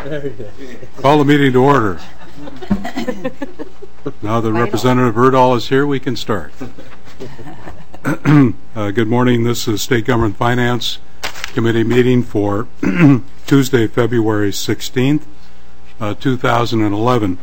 Call the meeting to order. Now that Representative Erdahl is here, we can start. Good morning. This is State Government Finance Committee meeting for Tuesday, February 16th, 2011.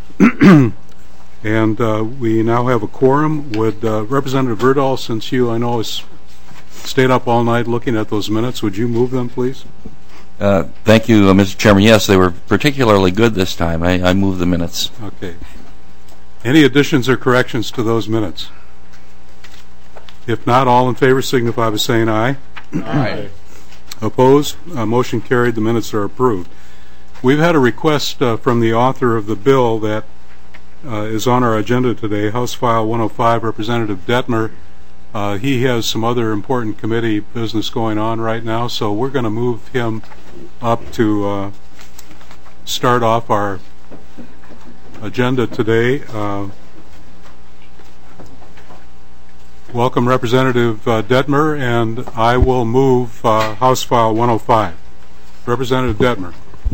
And we now have a quorum. Would Representative Erdahl, since you, I know, has stayed up all night looking at those minutes, would you move them, please? Thank you, Mr. Chairman. Yes, they were particularly good this time. I moved the minutes. Okay. Any additions or corrections to those minutes? If not, all in favor signify by saying aye. Aye. Opposed? Motion carried. The minutes are approved. We've had a request from the author of the bill that is on our agenda today, House File 105, Representative Dettmer. He has some other important committee business going on right now, so we're going to move him up to start off our agenda today. Welcome, Representative Dettmer, and I will move House File 105. Representative Dettmer.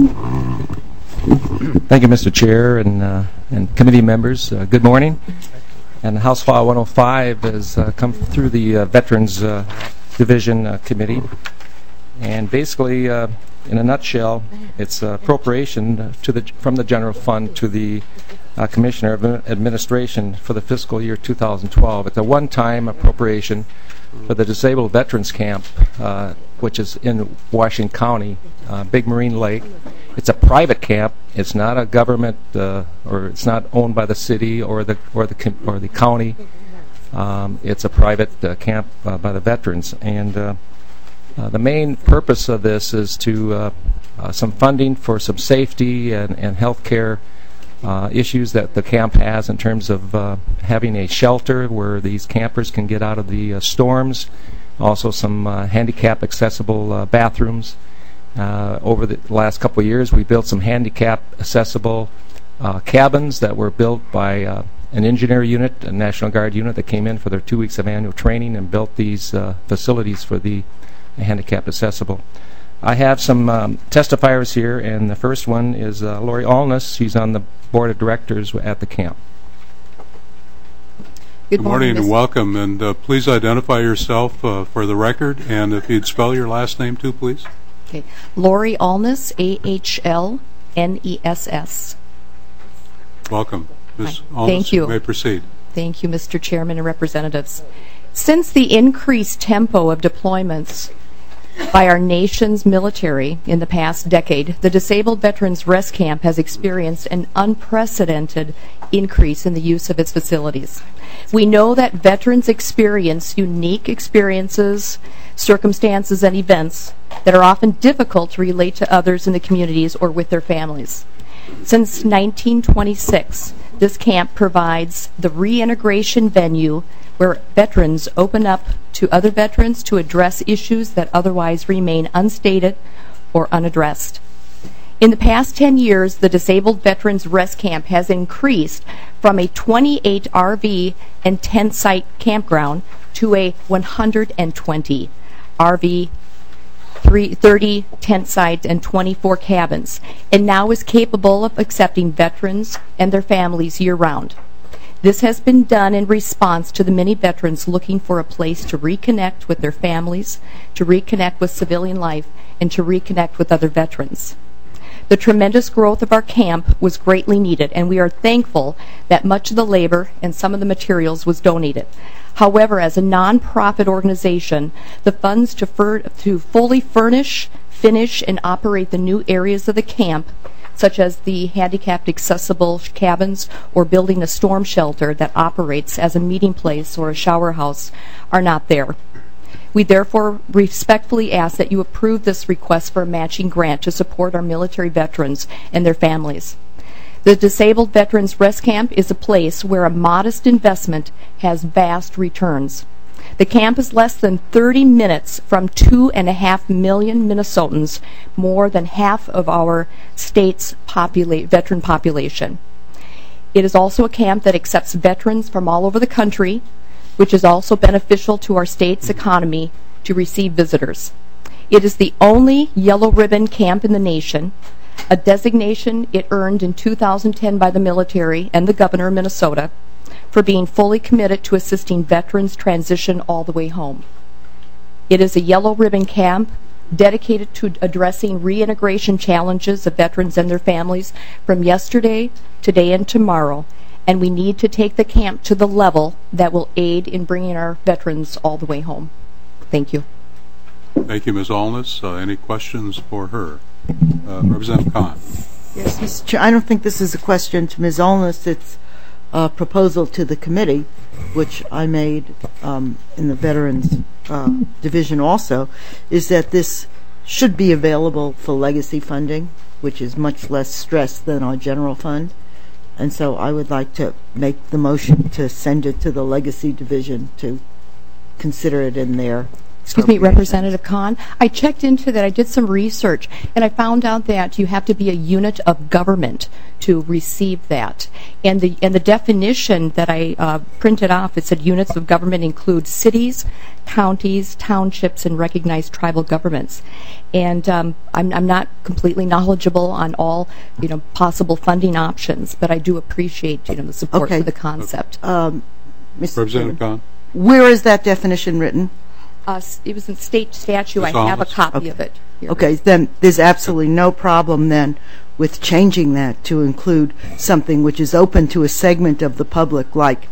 Thank you, Mr. Chair and committee members. Good morning. And House File 105 has come through the Veterans Division Committee. And basically, in a nutshell, it's appropriation from the general fund to the Commissioner of Administration for the fiscal year 2012. It's a one-time appropriation for the Disabled Veterans Camp, which is in Washington County, Big Marine Lake. It's a private camp. It's not a government, or it's not owned by the city or the county. It's a private camp by the veterans, and the main purpose of this is to some funding for some safety and health care issues that the camp has in terms of having a shelter where these campers can get out of the storms. Also, some handicap accessible bathrooms. Over the last couple of years, we built some handicap-accessible cabins that were built by an engineer unit, a National Guard unit that came in for their 2 weeks of annual training and built these facilities for the handicap-accessible. I have some testifiers here, and the first one is Lori Allness. She's on the board of directors at the camp. Good morning and welcome, and please identify yourself for the record, and if you'd spell your last name too, please. Okay. Lori Allness, A-H-L-N-E-S-S. Welcome. Ms. Allness, Thank you. You may proceed. Thank you, Mr. Chairman and representatives. Since the increased tempo of deployments by our nation's military in the past decade, the Disabled Veterans Rest Camp has experienced an unprecedented increase in the use of its facilities. We know that veterans experience unique experiences, circumstances, and events that are often difficult to relate to others in the communities or with their families. Since 1926, this camp provides the reintegration venue where veterans open up to other veterans to address issues that otherwise remain unstated or unaddressed. In the past 10 years, the Disabled Veterans Rest Camp has increased from a 28 RV and tent site campground to a 120 RV, 30 tent sites, and 24 cabins, and now is capable of accepting veterans and their families year-round. This has been done in response to the many veterans looking for a place to reconnect with their families, to reconnect with civilian life, and to reconnect with other veterans. The tremendous growth of our camp was greatly needed, and we are thankful that much of the labor and some of the materials was donated. However, as a non-profit organization, the funds to fully furnish, finish, and operate the new areas of the camp, such as the handicapped accessible cabins or building a storm shelter that operates as a meeting place or a shower house, are not there. We therefore respectfully ask that you approve this request for a matching grant to support our military veterans and their families. The Disabled Veterans Rest Camp is a place where a modest investment has vast returns. The camp is less than 30 minutes from 2.5 million Minnesotans, more than half of our state's veteran population. It is also a camp that accepts veterans from all over the country, which is also beneficial to our state's economy to receive visitors. It is the only yellow ribbon camp in the nation. a designation it earned in 2010 by the military and the governor of Minnesota for being fully committed to assisting veterans transition all the way home. It is a yellow ribbon camp dedicated to addressing reintegration challenges of veterans and their families from yesterday, today, and tomorrow, and we need to take the camp to the level that will aid in bringing our veterans all the way home. Thank you. Thank you, Ms. Allness. Any questions for her? Representative Kahn. Yes, Mr. Chair, I don't think this is a question to Ms. Allness. It's a proposal to the committee, which I made in the Veterans Division also, is that this should be available for legacy funding, which is much less stress than our general fund. And so I would like to make the motion to send it to the Legacy Division to consider it in their Excuse me, Representative Kahn. I checked into that. I did some research, and I found out that you have to be a unit of government to receive that. And the definition that I printed off, it said units of government include cities, counties, townships, and recognized tribal governments. And I'm not completely knowledgeable on all possible funding options, but I do appreciate the support for the concept. Representative Kahn. Where is that definition written? It was in state statute. I have a copy of it here. Okay, then there's absolutely no problem then with changing that to include something which is open to a segment of the public like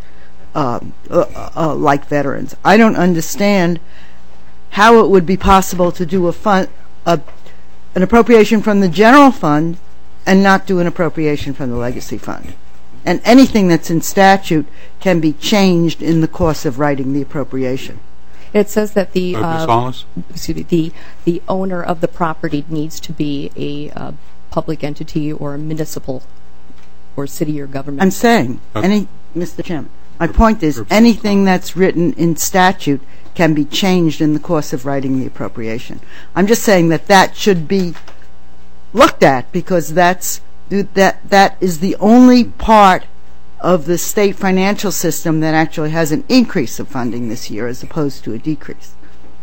veterans. I don't understand how it would be possible to do an appropriation from the general fund and not do an appropriation from the legacy fund. And anything that's in statute can be changed in the course of writing the appropriation. It says that the owner of the property needs to be a public entity or a municipal or city or government. I'm saying, Mr. Chairman, my point is anything that's written in statute can be changed in the course of writing the appropriation. I'm just saying that should be looked at because that is the only part of the state financial system that actually has an increase of funding this year as opposed to a decrease.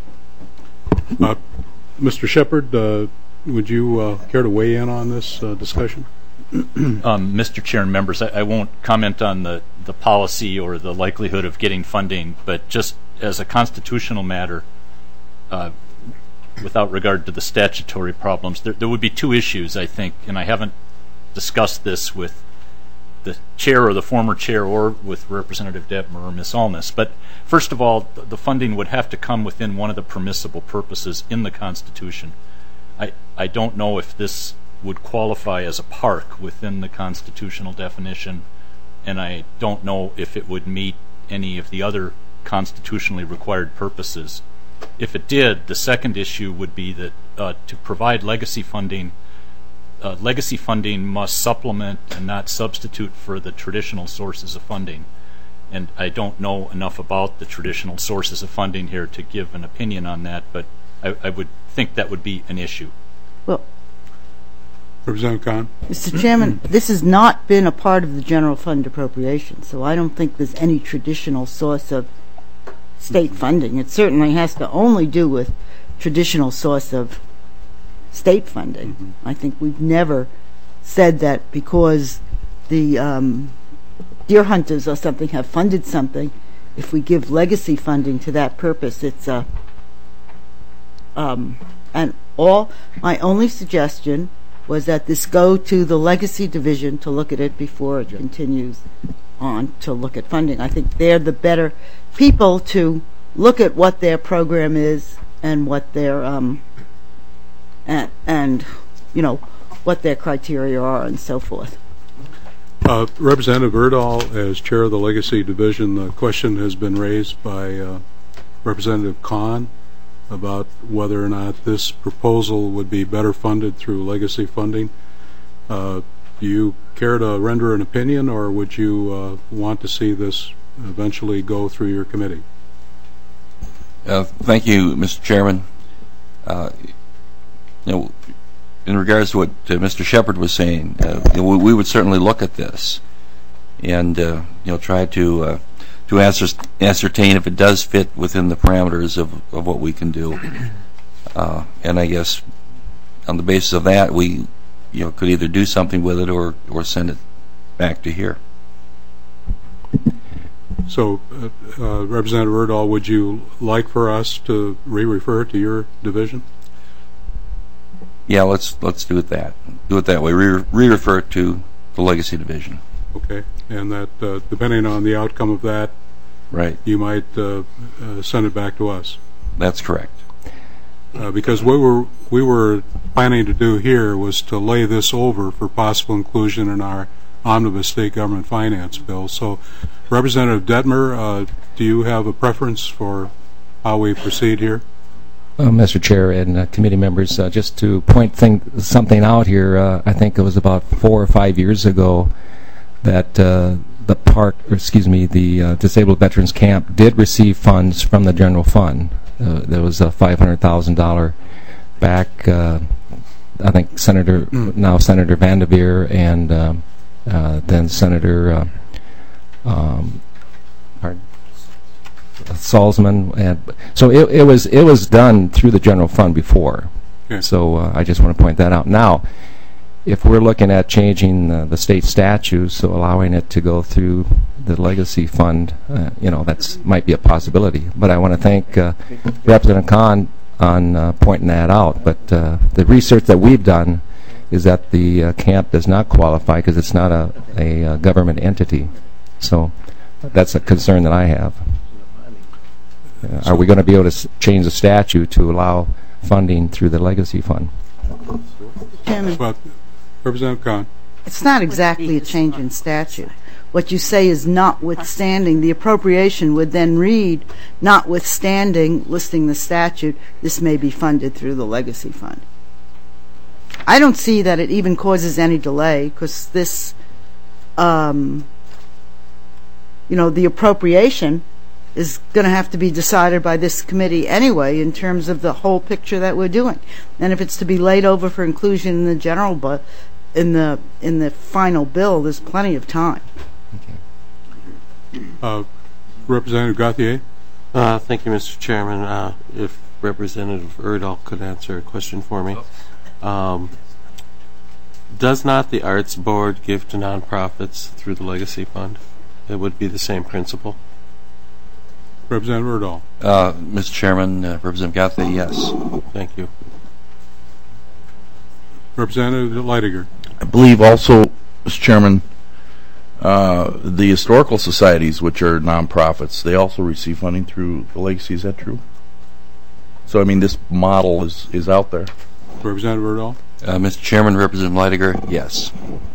Mr. Shepard, would you care to weigh in on this discussion? Mr. Chair and members, I won't comment on the policy or the likelihood of getting funding, but just as a constitutional matter, without regard to the statutory problems, there would be two issues, I think, and I haven't discussed this with the chair or the former chair or with Representative Detmer or Ms. Allness. But first of all, the funding would have to come within one of the permissible purposes in the Constitution. I don't know if this would qualify as a park within the constitutional definition, and I don't know if it would meet any of the other constitutionally required purposes. If it did, the second issue would be that to provide legacy funding must supplement and not substitute for the traditional sources of funding. And I don't know enough about the traditional sources of funding here to give an opinion on that, but I would think that would be an issue. Well, Representative Kahn. Mr. Chairman, this has not been a part of the general fund appropriation, so I don't think there's any traditional source of state funding. It certainly has to only do with traditional source of state funding. Mm-hmm. I think we've never said that because the deer hunters or something have funded something, if we give legacy funding to that purpose, it's and my only suggestion was that this go to the Legacy Division to look at it before it continues on to look at funding. I think they're the better people to look at what their program is and what their and what their criteria are and so forth. Representative Erdahl, as chair of the Legacy Division, the question has been raised by Representative Kahn about whether or not this proposal would be better funded through legacy funding. Do you care to render an opinion, or would you want to see this eventually go through your committee? Thank you, Mr. Chairman. In regards to what Mr. Shepard was saying, we would certainly look at this and try to ascertain if it does fit within the parameters of what we can do. And I guess on the basis of that, we could either do something with it or send it back to here. So, Representative Erdahl, would you like for us to re-refer it to your division? Yeah, let's do it that. Do it that way. Re-refer it to the Legacy Division. Okay, and that depending on the outcome of that, Right. you might send it back to us. That's correct. Because what we were planning to do here was to lay this over for possible inclusion in our omnibus state government finance bill. So, Representative Detmer, do you have a preference for how we proceed here? Mr. Chair and committee members, just to point something out here, I think it was about 4 or 5 years ago that the Disabled Veterans Camp did receive funds from the general fund. There was a $500,000 back. I think now Senator Vanderveer and then Senator Salzman, and so it was done through the general fund before. Okay. So I just want to point that out. Now, if we're looking at changing the state statute, so allowing it to go through the legacy fund, that might be a possibility. But I want to thank Representative Kahn on pointing that out. But the research that we've done is that the camp does not qualify because it's not a government entity. So that's a concern that I have. Are we going to be able to change the statute to allow funding through the legacy fund? Chairman, Representative Kahn. it's not exactly a change in statute. What you say is notwithstanding. The appropriation would then read, notwithstanding, listing the statute, this may be funded through the legacy fund. I don't see that it even causes any delay because this, the appropriation is going to have to be decided by this committee anyway in terms of the whole picture that we're doing. And if it's to be laid over for inclusion in the general in the final bill, there's plenty of time. Representative Gauthier. Thank you, Mr. Chairman. If Representative Erdahl could answer a question for me. Does not the Arts Board give to nonprofits through the Legacy Fund? It would be the same principle. Representative Erdahl. Mr. Chairman, Representative Gauthier, yes. Thank you. Representative Leidiger. I believe also, Mr. Chairman, the historical societies, which are nonprofits, they also receive funding through the Legacy. Is that true? So, I mean, this model is out there. Representative Erdahl. Mr. Chairman, Representative Leidiger, yes.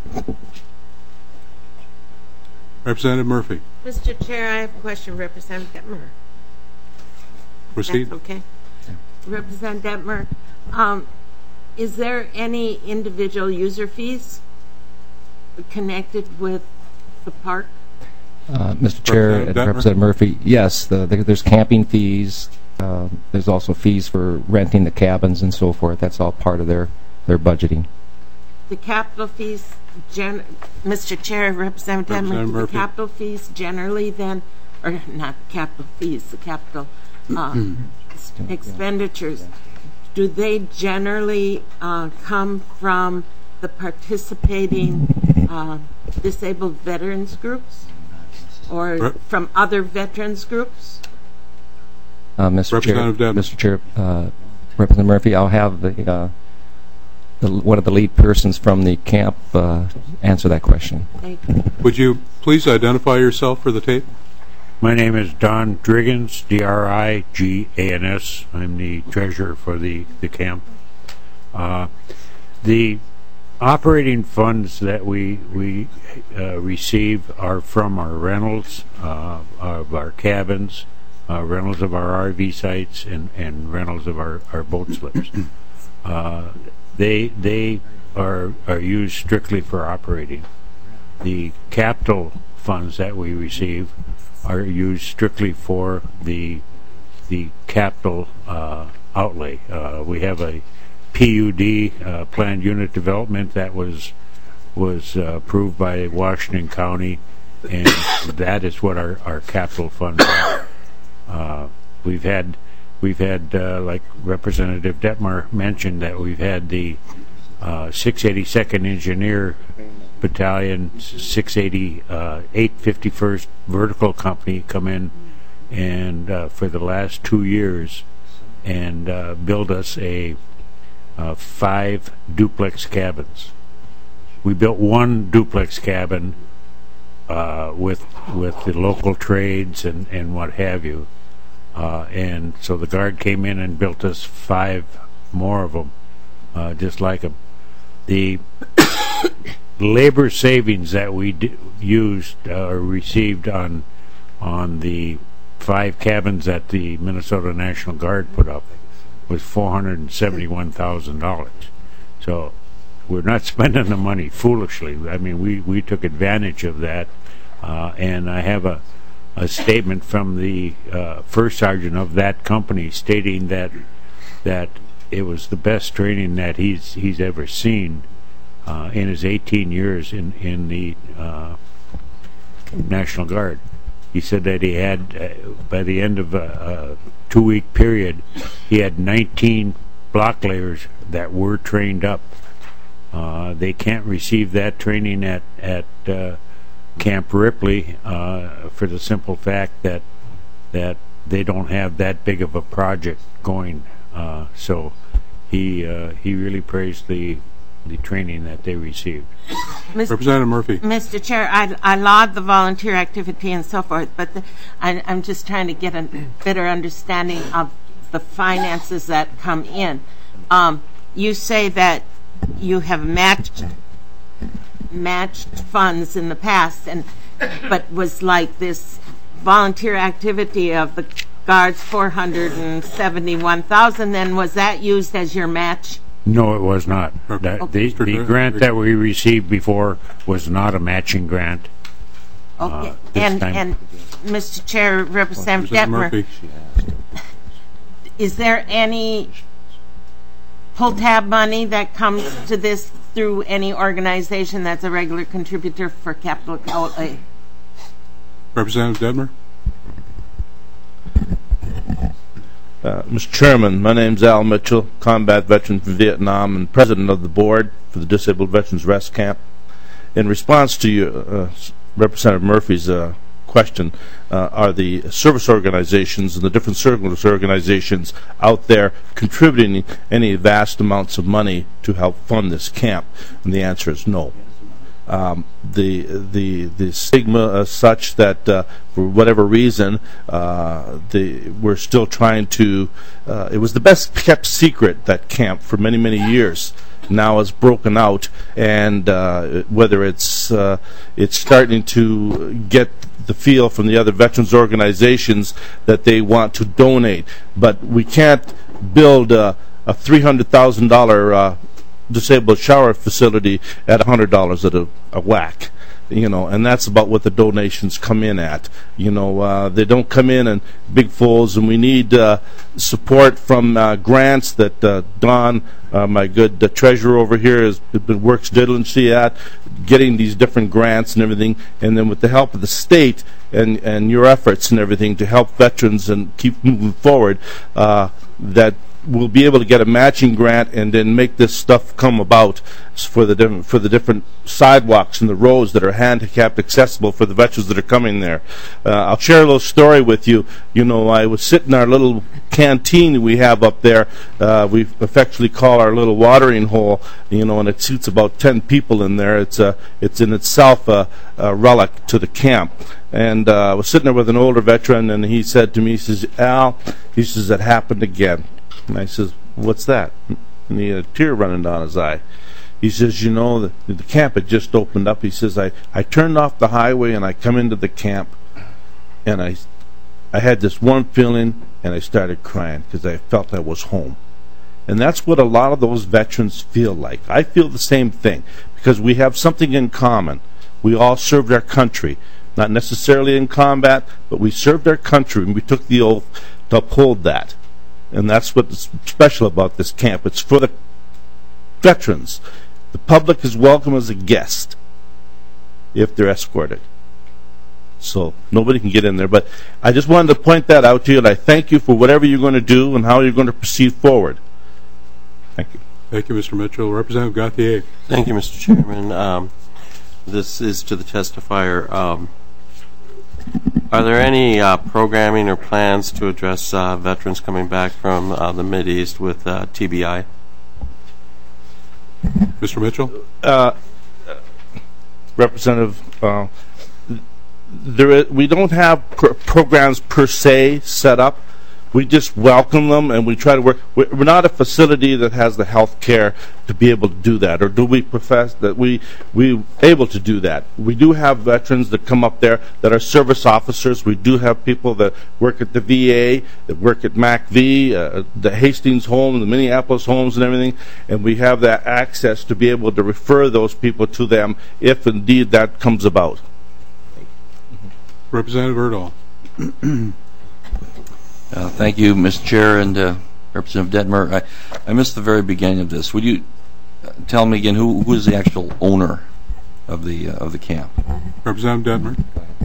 Representative Murphy. Mr. Chair, I have a question, Representative Detmer. Proceed. That's okay. Representative Detmer, is there any individual user fees connected with the park? Mr. Chair and Representative Murphy, yes, there's camping fees. There's also fees for renting the cabins and so forth. That's all part of their budgeting. The capital fees, Mr. Chair, Representative Detmer, the capital fees generally then, or not capital fees, the capital expenditures, do they generally come from the participating disabled veterans groups or from other veterans groups? Mr. Chair, Representative Murphy, I'll have one of the lead persons from the camp answer that question. Thank you. Would you please identify yourself for the tape? My name is Don Driggins, D-R-I-G-A-N-S. I'm the treasurer for the camp. The operating funds that we receive are from our rentals of our cabins, rentals of our RV sites, and rentals of our boat slips. They are used strictly for operating. The capital funds that we receive are used strictly for the capital outlay. We have a PUD, planned unit development, that was approved by Washington County, and that is what our capital funds are. We've had like Representative Detmer mentioned, that we've had the 682nd Engineer Battalion, 851st Vertical Company come in and for the last 2 years and build us 5 duplex cabins. We built 1 duplex cabin with the local trades and what have you, and so the Guard came in and built us 5 more of them, just like them. The labor savings that we used or received on the 5 cabins that the Minnesota National Guard put up was $471,000. So we're not spending the money foolishly. I mean, we took advantage of that, and I have a statement from the first sergeant of that company stating that it was the best training that he's ever seen in his 18 years in the National Guard. He said that he had, by the end of a 2-week period, he had 19 block layers that were trained up. They can't receive that training at Camp Ripley for the simple fact that they don't have that big of a project going. So he really praised the training that they received. Representative Murphy. Mr. Chair, I laud the volunteer activity and so forth, but I'm just trying to get a better understanding of the finances that come in. You say that you have matched funds in the past, but was like this volunteer activity of the Guards $471,000, then was that used as your match? No, it was not. The grant that we received before was not a matching grant. Okay. And Mr. Chair, Representative Detmer, is there any pull-tab money that comes to this through any organization that's a regular contributor for capital outlay? Representative Detmer. Mr. Chairman, my name's Al Mitchell, combat veteran from Vietnam and president of the board for the Disabled Veterans Rest Camp. In response to you, Representative Murphy's question, are the service organizations and the different service organizations out there contributing any vast amounts of money to help fund this camp? And the answer is no. The stigma is such that for whatever reason we're still trying to it was the best kept secret, that camp, for many years. Now it's broken out, and whether it's starting to get the feel from the other veterans organizations that they want to donate, but we can't build a $300,000 disabled shower facility at $100 a whack, and that's about what the donations come in at. They don't come in big fulls, and we need support from grants that Don, my good treasurer over here, works diligently at getting these different grants and everything, and then with the help of the state and your efforts and everything to help veterans and keep moving forward, that we'll be able to get a matching grant and then make this stuff come about for the different sidewalks and the roads that are handicapped accessible for the veterans that are coming there. I'll share a little story with you. I was sitting in our little canteen we have up there. We affectionately call our little watering hole, and it suits about 10 people in there. It's in itself a relic to the camp. And I was sitting there with an older veteran, and he said to me, he says, "Al," he says, "it happened again." And I says, "What's that?" And he had a tear running down his eye. He says, the camp had just opened up. He says, I turned off the highway and I come into the camp, and I had this warm feeling, and I started crying because I felt I was home. And that's what a lot of those veterans feel like. I feel the same thing because we have something in common. We all served our country, not necessarily in combat, but we served our country, and we took the oath to uphold that. And that's what's special about this camp. It's for the veterans. The public is welcome as a guest if they're escorted. So nobody can get in there. But I just wanted to point that out to you, and I thank you for whatever you're going to do and how you're going to proceed forward. Thank you. Thank you, Mr. Mitchell. Representative Gauthier. Thank you, Mr. Chairman. This is to the testifier. Are there any programming or plans to address veterans coming back from the Mideast with TBI? Mr. Mitchell? Representative, we don't have programs per se set up. We just welcome them, and we try to work. We're not a facility that has the health care to be able to do that, or do we profess that we able to do that? We do have veterans that come up there that are service officers. We do have people that work at the VA, that work at MACV, the Hastings home, the Minneapolis homes and everything, and we have that access to be able to refer those people to them if indeed that comes about. Representative Erdahl. Thank you, Mr. Chair, and Representative Detmer. I missed the very beginning of this. Would you tell me again who is the actual owner of the camp? Representative Detmer.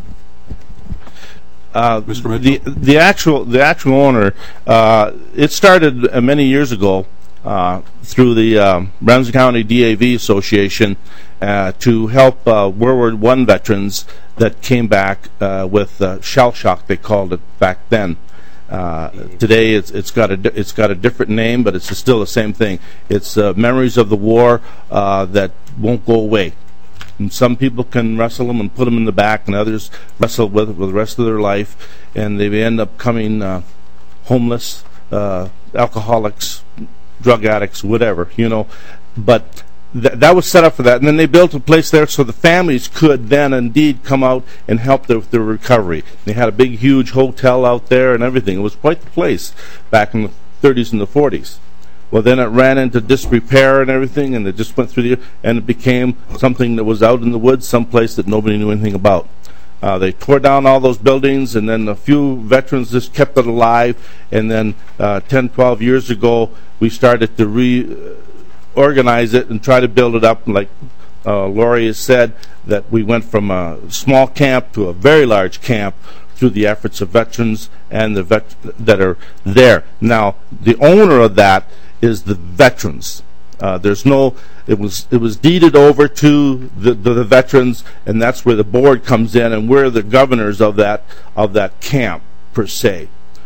Mr. Mitchell. The actual owner. It started many years ago through the Ramsey County DAV Association to help World War I veterans that came back with shell shock. They called it back then. Today it's got a different name, but it's still the same thing. It's memories of the war that won't go away. And some people can wrestle them and put them in the back, and others wrestle with it for the rest of their life, and they end up coming homeless, alcoholics, drug addicts, whatever, But that was set up for that, and then they built a place there so the families could then indeed come out and help their recovery. They had a big, huge hotel out there and everything. It was quite the place back in the 30s and the 40s. Well, then it ran into disrepair and everything, and it just went through and it became something that was out in the woods, someplace that nobody knew anything about. They tore down all those buildings, and then a few veterans just kept it alive, and then 10, 12 years ago, we started to organize it and try to build it up. Like Laurie has said, that we went from a small camp to a very large camp through the efforts of veterans and the that are there. Now, the owner of that is the veterans. It was deeded over to the veterans, and that's where the board comes in, and we're the governors of that camp per se.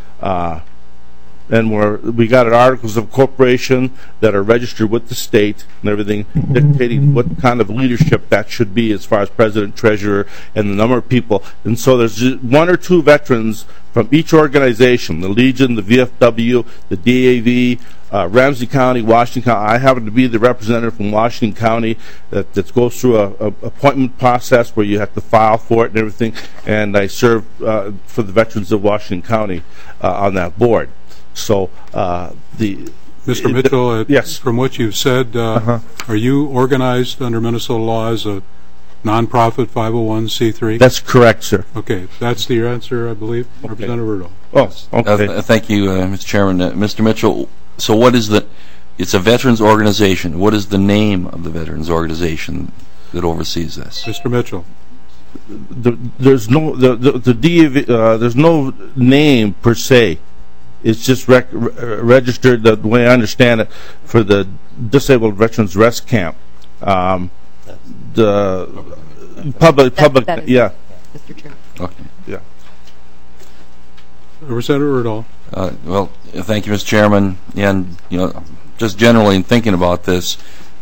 And we got articles of corporation that are registered with the state and everything, dictating what kind of leadership that should be as far as president, treasurer, and the number of people. And so there's one or two veterans from each organization, the Legion, the VFW, the DAV, Ramsey County, Washington County. I happen to be the representative from Washington County that goes through a appointment process where you have to file for it and everything, and I serve for the veterans of Washington County on that board. So Mr. Mitchell, yes. From what you've said, are you organized under Minnesota law as a nonprofit 501c3? That's correct, sir. Okay, that's the answer, I believe. Okay. Representative Erdahl. Oh, okay. Thank you, Mr. Chairman. Mr. Mitchell, so what is it's a veterans organization. What is the name of the veterans organization that oversees this? Mr. Mitchell. There's no the DAV, there's no name per se. It's just registered, the way I understand it, for the Disabled Veterans Rest Camp. The public, yeah. Mr. Chair. Okay. Yeah. Representative Erdahl. Well, thank you, Mr. Chairman. And just generally in thinking about this,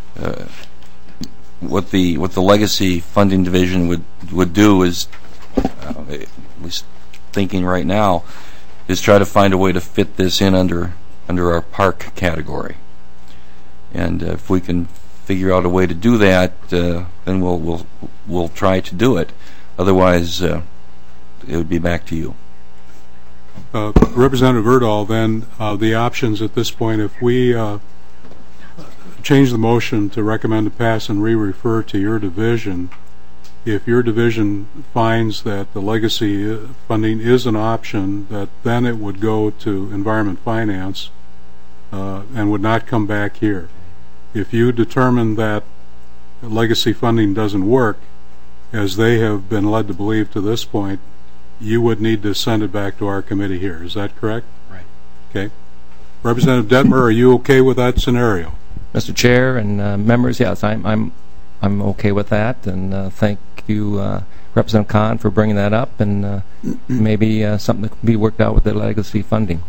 what the Legacy Funding Division would do is, at least thinking right now, is try to find a way to fit this in under our park category. And if we can figure out a way to do that, then we'll try to do it. Otherwise, it would be back to you. Representative Erdahl, then the options at this point, if we change the motion to recommend to pass and re-refer to your division, if your division finds that the legacy funding is an option, that then it would go to Environment Finance and would not come back here. If you determine that legacy funding doesn't work, as they have been led to believe to this point, you would need to send it back to our committee here. Is that correct? Right. Okay. Representative Detmer, are you okay with that scenario? Mr. Chair and members, yes, I'm okay with that, and thank you, Representative Kahn, for bringing that up, and maybe something that can be worked out with the legacy funding.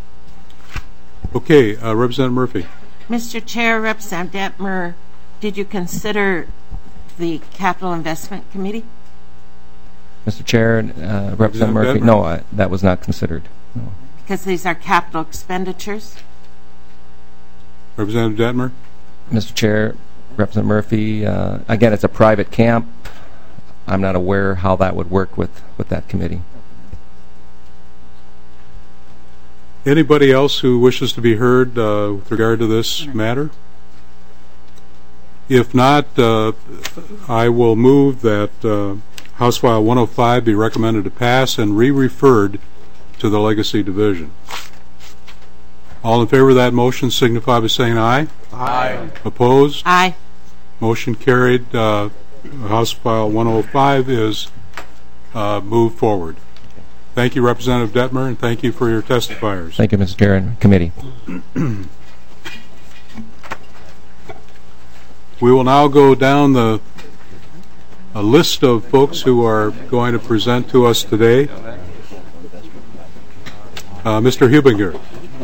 Okay, Representative Murphy. Mr. Chair, Representative Detmer, did you consider the Capital Investment Committee? Mr. Chair, Representative Murphy, Detmer? no, that was not considered. No. Because these are capital expenditures? Representative Detmer? Mr. Chair, Representative Murphy, again, it's a private camp. I'm not aware how that would work with that committee. Anybody else who wishes to be heard with regard to this matter? If not, I will move that House File 105 be recommended to pass and re-referred to the Legacy Division. All in favor of that motion signify by saying aye. Aye. Opposed? Aye. Motion carried. House File 105 is moved forward. Thank you, Representative Detmer, and thank you for your testifiers. Thank you, Mr. Chair and committee. We will now go down a list of folks who are going to present to us today. Mr. Hubinger.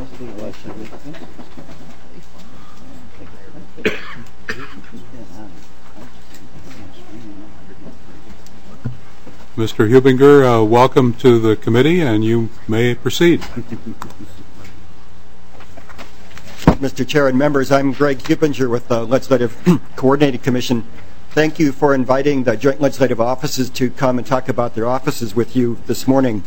Mr. Hubinger, welcome to the committee, and you may proceed. Mr. Chair and members, I'm Greg Hubinger with the Legislative Coordinating Commission. Thank you for inviting the Joint Legislative Offices to come and talk about their offices with you this morning.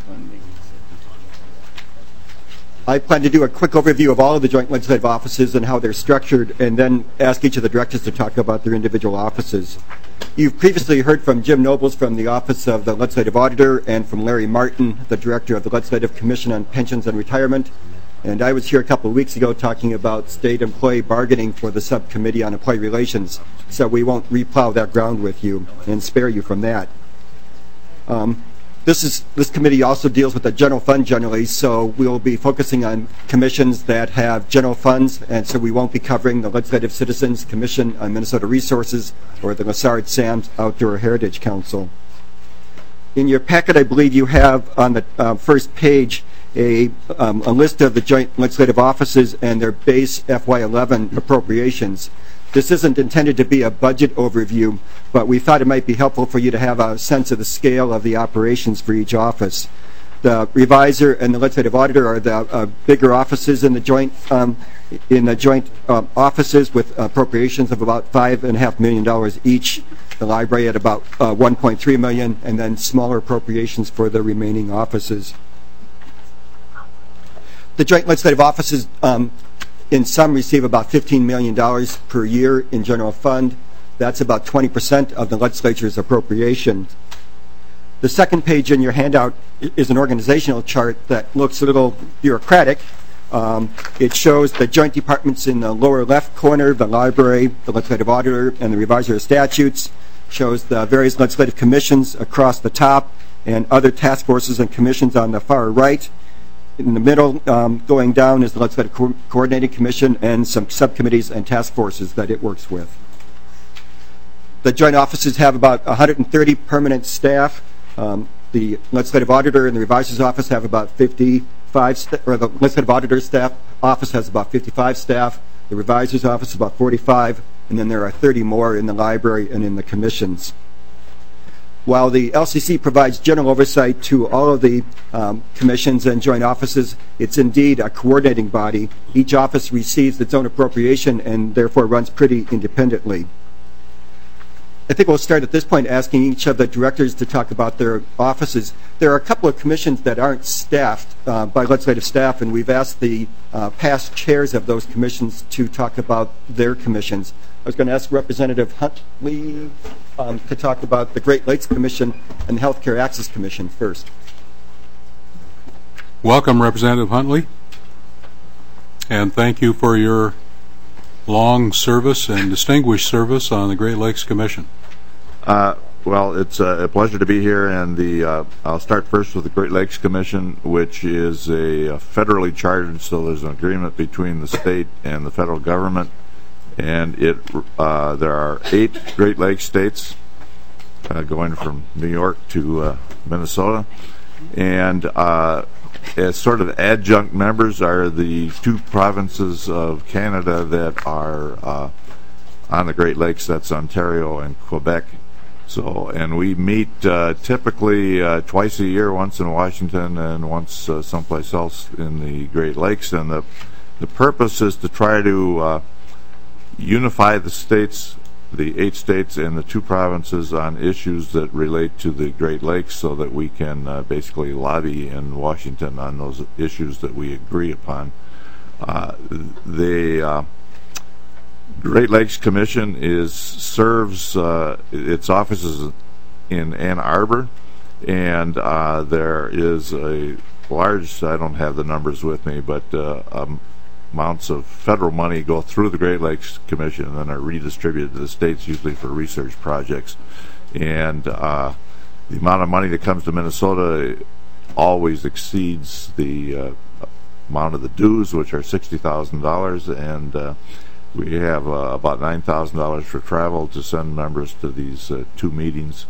I plan to do a quick overview of all of the Joint Legislative Offices and how they're structured, and then ask each of the directors to talk about their individual offices. You've previously heard from Jim Nobles from the Office of the Legislative Auditor and from Larry Martin, the Director of the Legislative Commission on Pensions and Retirement. And I was here a couple of weeks ago talking about state employee bargaining for the Subcommittee on Employee Relations, so we won't replow that ground with you and spare you from that. This committee also deals with the general fund generally, so we'll be focusing on commissions that have general funds, and so we won't be covering the Legislative Citizens Commission on Minnesota Resources or the Lessard Sam's Outdoor Heritage Council. In your packet, I believe you have on the first page a list of the Joint Legislative Offices and their base FY11 appropriations. This isn't intended to be a budget overview, but we thought it might be helpful for you to have a sense of the scale of the operations for each office. The Reviser and the Legislative Auditor are the bigger offices in the joint offices with appropriations of about $5.5 million each. The Library at about $1.3 million, and then smaller appropriations for the remaining offices. The Joint Legislative Offices in sum receive about $15 million per year in general fund. That's about 20% of the legislature's appropriation. The second page in your handout is an organizational chart that looks a little bureaucratic. It shows the joint departments in the lower left corner, the Library, the Legislative Auditor, and the Reviser of Statutes. Shows the various legislative commissions across the top and other task forces and commissions on the far right. In the middle, going down, is the Legislative Coordinating Commission and some subcommittees and task forces that it works with. The joint offices have about 130 permanent staff. The Legislative Auditor and the Reviser's Office have about 55, or the Legislative Auditor's staff office has about 55 staff. The Reviser's Office about 45, and then there are 30 more in the Library and in the commissions. While the LCC provides general oversight to all of the commissions and joint offices, it's indeed a coordinating body. Each office receives its own appropriation and therefore runs pretty independently. I think we'll start at this point asking each of the directors to talk about their offices. There are a couple of commissions that aren't staffed by legislative staff, and we've asked the past chairs of those commissions to talk about their commissions. I was going to ask Representative Huntley to talk about the Great Lakes Commission and the Healthcare Access Commission first. Welcome, Representative Huntley, and thank you for your long service and distinguished service on the Great Lakes Commission. Well, it's a pleasure to be here, and I'll start first with the Great Lakes Commission, which is a federally chartered, so there's an agreement between the state and the federal government, and there are 8 Great Lakes states going from New York to Minnesota, and as sort of adjunct members are the 2 provinces of Canada that are on the Great Lakes. That's Ontario and Quebec. So, and we meet typically twice a year, once in Washington and once someplace else in the Great Lakes. And the purpose is to try to unify the states, the 8 states and the 2 provinces, on issues that relate to the Great Lakes, so that we can basically lobby in Washington on those issues that we agree upon. The Great Lakes Commission serves its offices in Ann Arbor, and there is a large, I don't have the numbers with me, but amounts of federal money go through the Great Lakes Commission and then are redistributed to the states, usually for research projects. And the amount of money that comes to Minnesota always exceeds the amount of the dues, which are $60,000, and we have about $9,000 for travel to send members to these 2 meetings.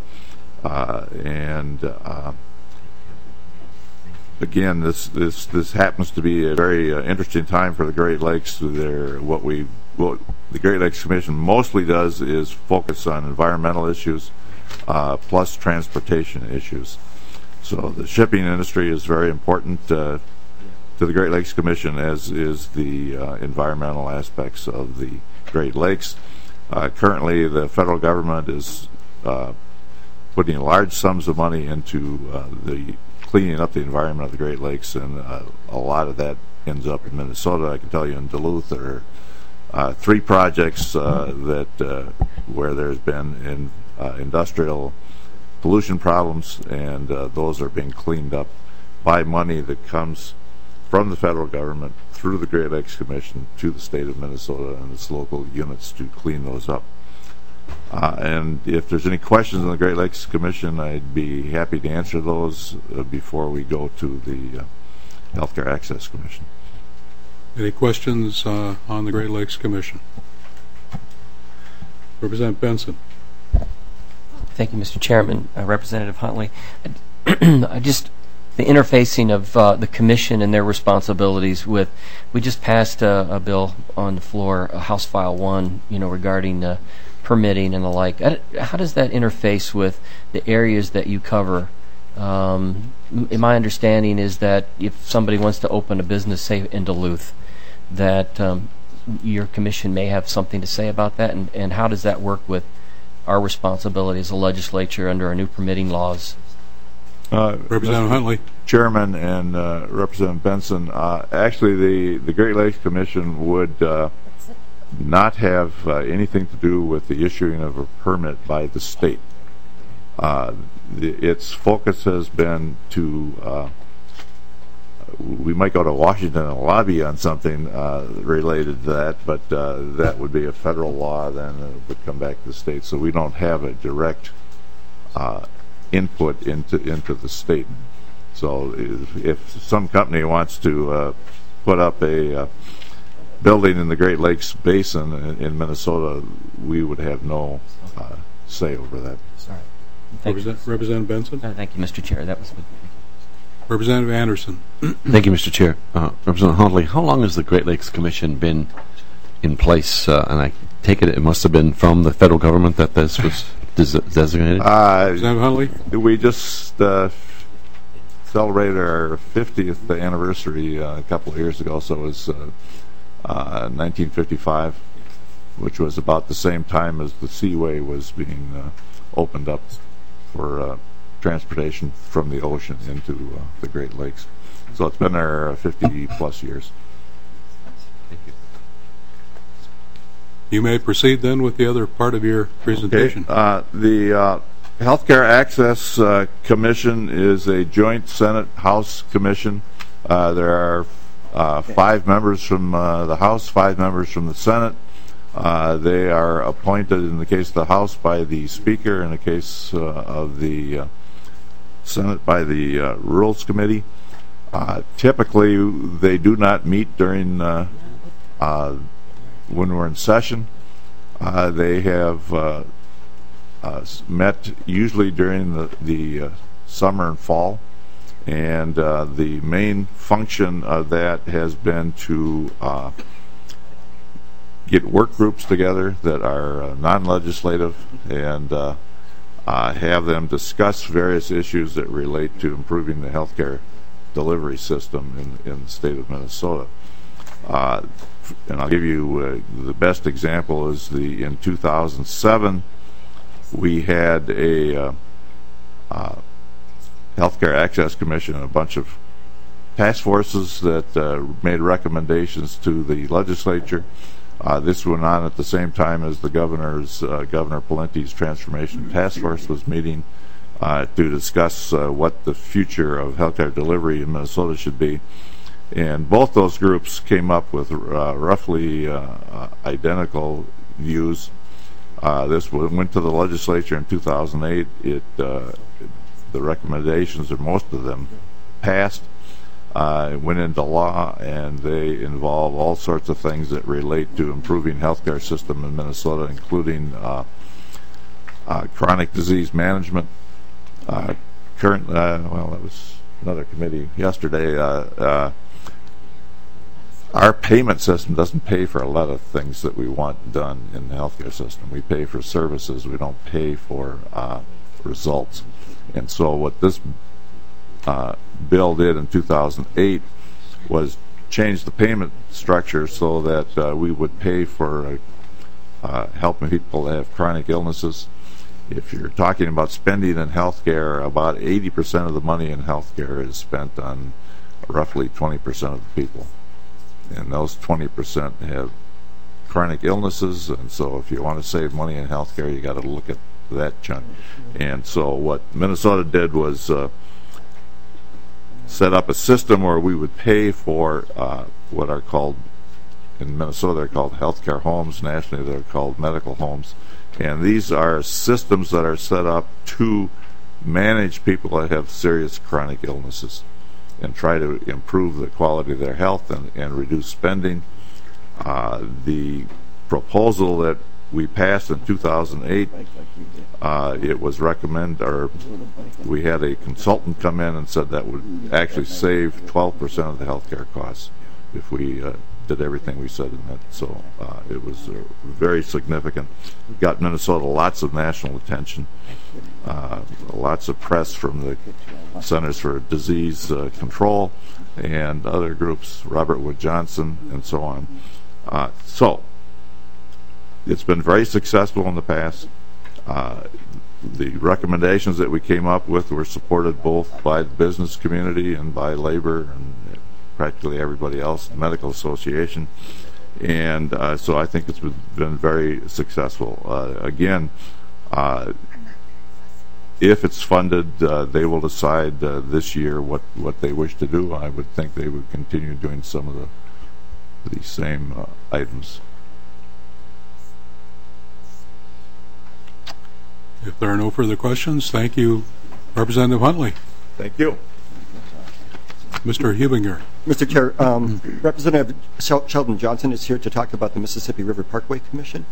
Again, this happens to be a very interesting time for the Great Lakes. What the Great Lakes Commission mostly does is focus on environmental issues plus transportation issues. So the shipping industry is very important to the Great Lakes Commission, as is the environmental aspects of the Great Lakes. Currently, the federal government is putting large sums of money into the cleaning up the environment of the Great Lakes, and a lot of that ends up in Minnesota. I can tell you in Duluth there are 3 projects where there's been industrial pollution problems, and those are being cleaned up by money that comes from the federal government through the Great Lakes Commission to the state of Minnesota and its local units to clean those up. And if there's any questions on the Great Lakes Commission, I'd be happy to answer those before we go to the Healthcare Access Commission. Any questions on the Great Lakes Commission? Representative Benson. Thank you, Mr. Chairman. Representative Huntley. The interfacing of the Commission and their responsibilities with, we just passed a bill on the floor, House File 1, regarding permitting and the like. How does that interface with the areas that you cover? My understanding is that if somebody wants to open a business, say in Duluth, that your commission may have something to say about that, and how does that work with our responsibility as a legislature under our new permitting laws? Representative Huntley. Chairman and Representative Benson, actually the Great Lakes Commission would not have anything to do with the issuing of a permit by the state. Its focus has been to, we might go to Washington and lobby on something related to that, but that would be a federal law, then it would come back to the state. So we don't have a direct input into the state. So if some company wants to put up a building in the Great Lakes Basin in Minnesota, we would have no say over that. Representative Benson. Thank you, Mr. Chair. That was good. Representative Anderson. Thank you, Mr. Chair. Representative Huntley, how long has the Great Lakes Commission been in place? And I take it must have been from the federal government that this was designated? Representative Huntley? We just celebrated our 50th anniversary a couple of years ago, so it was 1955, which was about the same time as the Seaway was being opened up for transportation from the ocean into the Great Lakes. So it's been there 50-plus years. Thank you. You may proceed then with the other part of your presentation. Okay. The Healthcare Access Commission is a joint Senate-House commission. There are 5 members from the House, 5 members from the Senate. They are appointed in the case of the House by the Speaker, in the case of the Senate by the Rules Committee. Typically, they do not meet during when we're in session. They have met usually during the summer and fall, and the main function of that has been to get work groups together that are non-legislative and have them discuss various issues that relate to improving the healthcare delivery system in the state of Minnesota. And I'll give you the best example is in 2007 we had a Healthcare Access Commission and a bunch of task forces that made recommendations to the legislature. This went on at the same time as the Governor Pawlenty's Transformation Task Force was meeting to discuss what the future of healthcare delivery in Minnesota should be. And both those groups came up with roughly identical views. This went to the legislature in 2008. The recommendations, or most of them, passed. Went into law, and they involve all sorts of things that relate to improving healthcare system in Minnesota, including chronic disease management. That was another committee yesterday. Our payment system doesn't pay for a lot of things that we want done in the healthcare system. We pay for services. We don't pay for results. And so what this bill did in 2008 was change the payment structure so that we would pay for helping people that have chronic illnesses. If you're talking about spending in healthcare, about 80% of the money in healthcare is spent on roughly 20% of the people. And those 20% have chronic illnesses, and so if you want to save money in healthcare, you got to look at that chunk. And so what Minnesota did was set up a system where we would pay for what are called, in Minnesota they're called healthcare homes, nationally they're called medical homes, and these are systems that are set up to manage people that have serious chronic illnesses and try to improve the quality of their health and reduce spending. The proposal that we passed in 2008, it was recommended, or we had a consultant come in and said that would actually save 12% of the healthcare costs if we did everything we said in that. So it was very significant. Got Minnesota lots of national attention, lots of press from the Centers for Disease Control and other groups, Robert Wood Johnson, and so on. So it's been very successful in the past. The recommendations that we came up with were supported both by the business community and by labor and practically everybody else, the medical association, and so I think it's been very successful. Again, if it's funded, they will decide this year what they wish to do. I would think they would continue doing some of the same items. If there are no further questions, thank you, Representative Huntley. Thank you. Mr. Hubinger. Mr. Chair, Representative Sheldon Johnson is here to talk about the Mississippi River Parkway Commission.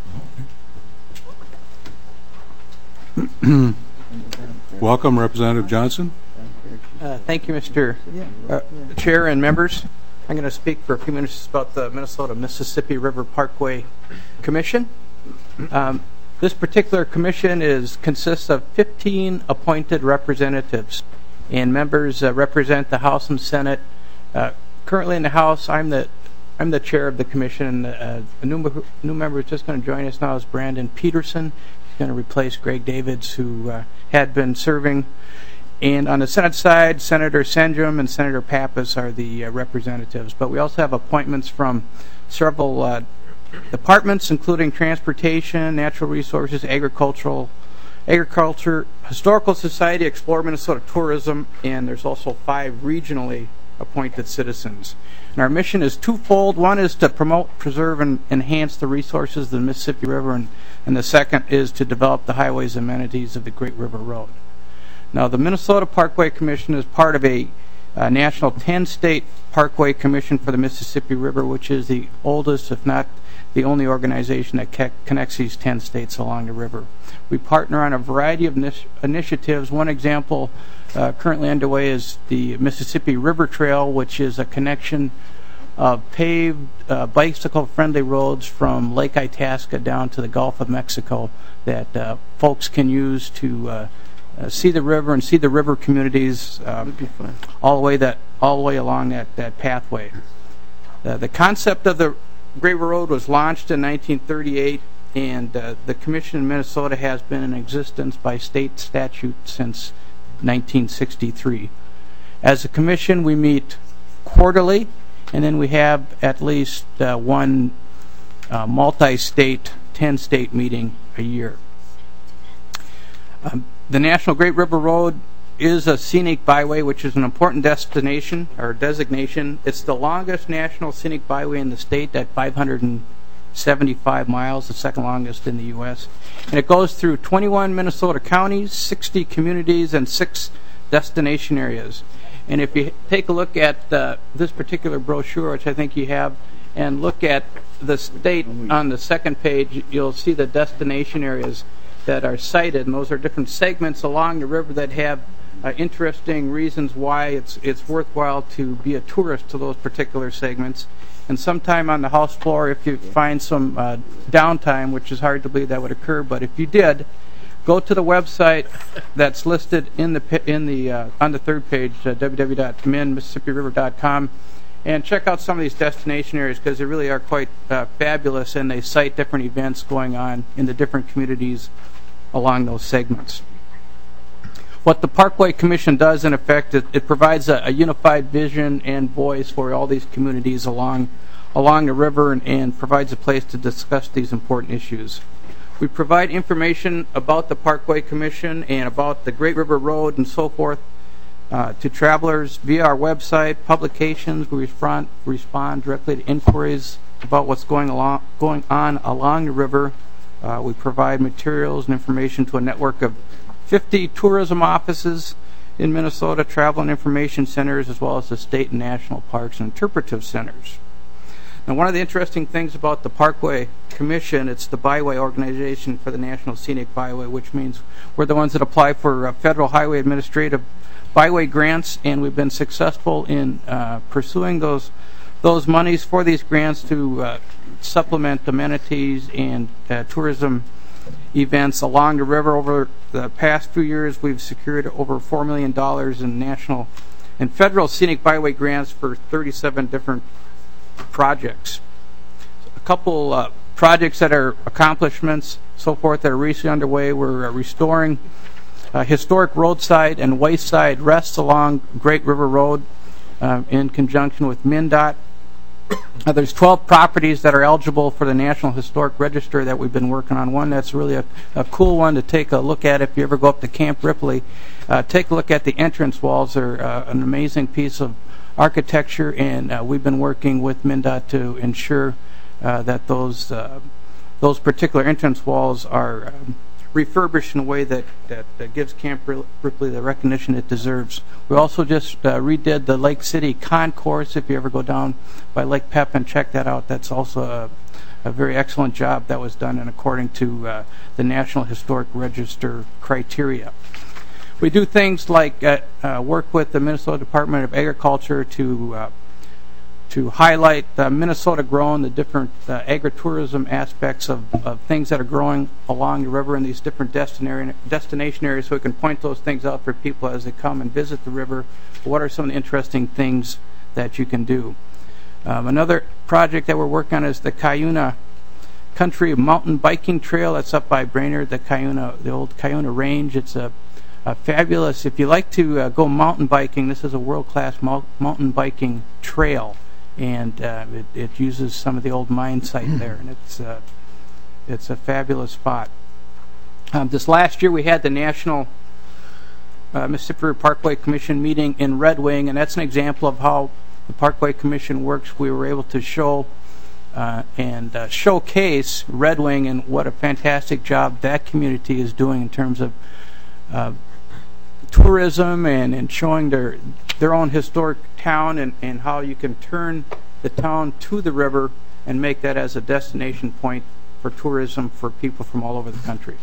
Welcome, Representative Johnson. Thank you, Mr. Chair and members. I'm going to speak for a few minutes about the Minnesota Mississippi River Parkway Commission. This particular commission consists of 15 appointed representatives, and members represent the House and Senate. Currently in the House, I'm the chair of the commission. A new member who's just going to join us now is Brandon Peterson. He's going to replace Greg Davids, who had been serving. And on the Senate side, Senator Sendrum and Senator Pappas are the representatives. But we also have appointments from several departments, including transportation, natural resources, agriculture, historical society, Explore Minnesota Tourism, and there's also 5 regionally appointed citizens. And our mission is twofold. One is to promote, preserve, and enhance the resources of the Mississippi River, and the second is to develop the highways and amenities of the Great River Road. Now, the Minnesota Parkway Commission is part of a National 10-State Parkway Commission for the Mississippi River, which is the oldest, if not the only organization that connects these 10 states along the river. We partner on a variety of initiatives. One example currently underway is the Mississippi River Trail, which is a connection of paved bicycle-friendly roads from Lake Itasca down to the Gulf of Mexico that folks can use to see the river and see the river communities all the way along that pathway. The concept of the Great River Road was launched in 1938, and the commission in Minnesota has been in existence by state statute since 1963. As a commission, we meet quarterly, and then we have at least one multi-state, 10-state meeting a year. The National Great River Road is a scenic byway, which is an important destination or designation. It's the longest national scenic byway in the state at 575 miles, the second longest in the U.S. And it goes through 21 Minnesota counties, 60 communities, and 6 destination areas. And if you take a look at this particular brochure, which I think you have, and look at the state on the second page, you'll see the destination areas that are cited, and those are different segments along the river that have interesting reasons why it's worthwhile to be a tourist to those particular segments. And sometime on the House floor, if you find some downtime, which is hard to believe that would occur, but if you did, go to the website that's listed on the third page, www.minmississippiriver.com, and check out some of these destination areas because they really are quite fabulous, and they cite different events going on in the different communities along those segments. What the Parkway Commission does, in effect, it provides a unified vision and voice for all these communities along the river and provides a place to discuss these important issues. We provide information about the Parkway Commission and about the Great River Road and so forth to travelers via our website, publications. We respond directly to inquiries about what's going on along the river. We provide materials and information to a network of 50 tourism offices in Minnesota, travel and information centers, as well as the state and national parks and interpretive centers. Now, one of the interesting things about the Parkway Commission, it's the byway organization for the National Scenic Byway, which means we're the ones that apply for federal highway administrative byway grants, and we've been successful in pursuing those monies for these grants to supplement amenities and tourism events along the river. Over the past few years, we've secured over $4 million in national and federal scenic byway grants for 37 different projects. A couple projects that are accomplishments, so forth, that are recently underway. We're restoring historic roadside and wayside rests along Great River Road in conjunction with MnDOT. There's 12 properties that are eligible for the National Historic Register that we've been working on. One that's really a cool one to take a look at if you ever go up to Camp Ripley. Take a look at the entrance walls. They're an amazing piece of architecture, and we've been working with MnDOT to ensure that those particular entrance walls are refurbished in a way that gives Camp Ripley the recognition it deserves. We also just redid the Lake City Concourse. If you ever go down by Lake Pep and check that out, that's also a very excellent job that was done and according to the National Historic Register criteria. We do things like work with the Minnesota Department of Agriculture to highlight Minnesota grown, the different agritourism aspects of things that are growing along the river in these different destination areas, so we can point those things out for people as they come and visit the river. What are some of the interesting things that you can do? Another project that we're working on is the Cuyuna Country Mountain Biking Trail. That's up by Brainerd, the old Cuyuna Range. It's a fabulous, if you like to go mountain biking, this is a world-class mountain biking trail. And it uses some of the old mine site there, and it's a fabulous spot. This last year we had the National Mississippi River Parkway Commission meeting in Red Wing, and that's an example of how the Parkway Commission works. We were able to show and showcase Red Wing and what a fantastic job that community is doing in terms of tourism and showing their own historic town and how you can turn the town to the river and make that as a destination point for tourism for people from all over the country.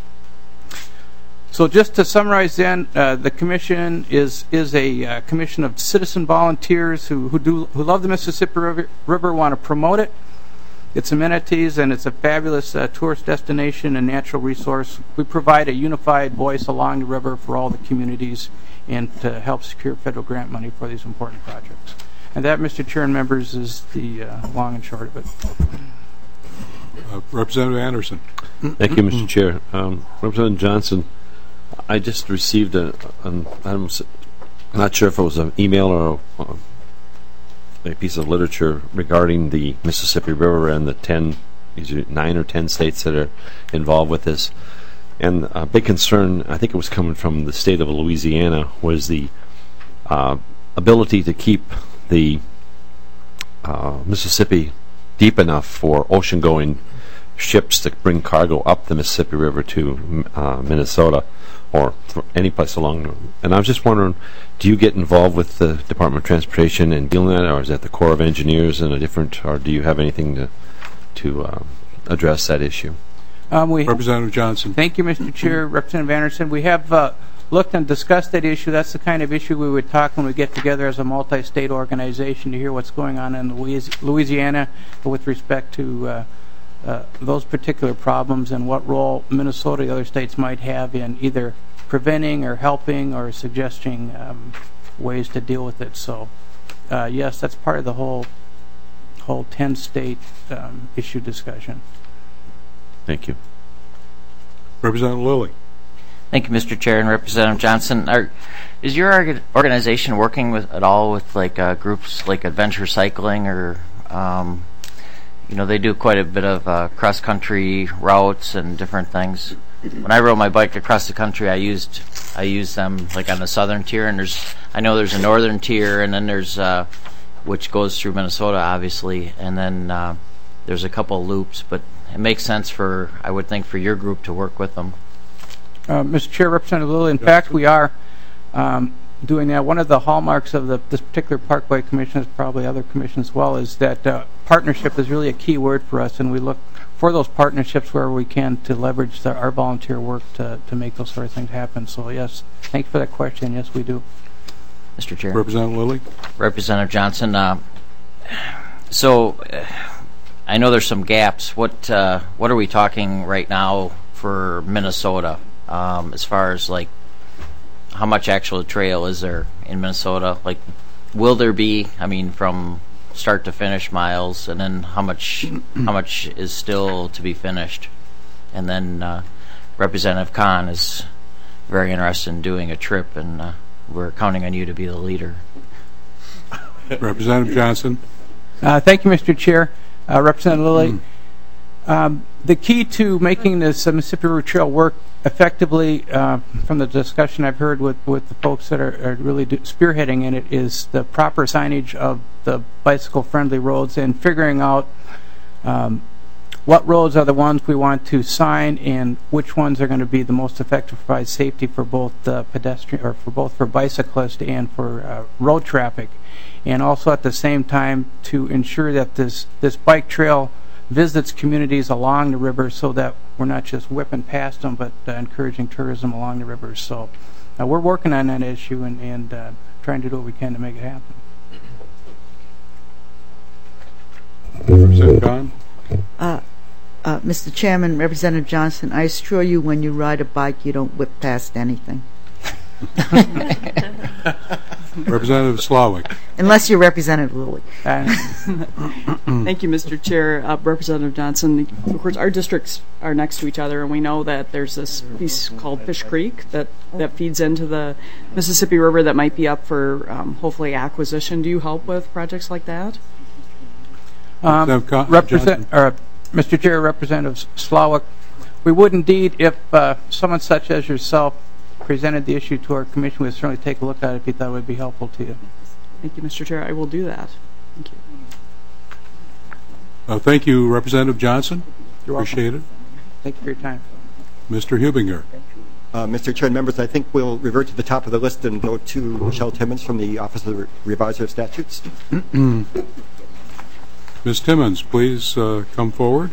So just to summarize then, the commission is a commission of citizen volunteers who love the Mississippi River, want to promote it, its amenities, and it's a fabulous tourist destination and natural resource. We provide a unified voice along the river for all the communities and to help secure federal grant money for these important projects. And that, Mr. Chair and members, is the long and short of it. Representative Anderson. Thank you, Mr. Chair. Representative Johnson, I just received I'm not sure if it was an email or a piece of literature regarding the Mississippi River and the 9 or 10 states that are involved with this. And a big concern, I think it was coming from the state of Louisiana, was the ability to keep the Mississippi deep enough for ocean-going ships to bring cargo up the Mississippi River to Minnesota or for any place along. And I was just wondering, do you get involved with the Department of Transportation and dealing with that, or is that the Corps of Engineers and a different, or do you have anything to address that issue? Representative Johnson. Thank you, Mr. Chair. Representative Anderson, we have looked and discussed that issue. That's the kind of issue we would talk when we get together as a multi-state organization to hear what's going on in Louisiana with respect to those particular problems and what role Minnesota and other states might have in either preventing or helping or suggesting ways to deal with it. So, yes, that's part of the whole 10-state issue discussion. Thank you. Representative Lilly. Thank you, Mr. Chair and Representative Johnson. Is your organization working at all with groups like Adventure Cycling or they do quite a bit of cross-country routes and different things. When I rode my bike across the country, I used them like on the southern tier, and I know there's a northern tier, and then there's which goes through Minnesota, obviously, and then there's a couple of loops. But it makes sense I would think, for your group to work with them. Mr. Chair, Representative Lilly, in fact, we are doing that. One of the hallmarks of this particular Parkway Commission, as probably other commissions as well, is that partnership is really a key word for us, and we look for those partnerships where we can to leverage our volunteer work to make those sort of things happen. So, yes, thank you for that question. Yes, we do. Mr. Chair. Representative Lilly. Representative Johnson, so I know there's some gaps. What are we talking right now for Minnesota as far as how much actual trail is there in Minnesota? Will there be, from start to finish miles, and then how much is still to be finished? And then Representative Kahn is very interested in doing a trip, and we're counting on you to be the leader. Representative Johnson. Thank you, Mr. Chair. Representative Lilly. The key to making this Mississippi River Trail work effectively, from the discussion I've heard with the folks that are really spearheading in it, is the proper signage of the bicycle-friendly roads and figuring out what roads are the ones we want to sign and which ones are going to be the most effective to provide safety for both pedestrian, or for bicyclists and for road traffic, and also at the same time to ensure that this bike trail visits communities along the river so that we're not just whipping past them, but encouraging tourism along the river. So we're working on that issue and trying to do what we can to make it happen. Representative Kahn. Mr. Chairman, Representative Johnson, I assure you when you ride a bike you don't whip past anything. Representative Slawick. Unless you're Representative Lilly. Thank you, Mr. Chair. Representative Johnson, of course, our districts are next to each other, and we know that there's this piece called Fish Creek that feeds into the Mississippi River that might be up for, hopefully, acquisition. Do you help with projects like that? Mr. Chair, Representative Slawick, we would indeed, if someone such as yourself presented the issue to our commission, we'd certainly take a look at it if you thought it would be helpful to you. Thank you, Mr. Chair. I will do that. Thank you. Thank you, Representative Johnson. You're welcome. Appreciate it. Thank you for your time. Mr. Hubinger. Mr. Chair and members, I think we'll revert to the top of the list and go to Michelle Timmons from the Office of the Reviser of Statutes. Ms. Timmons, please come forward.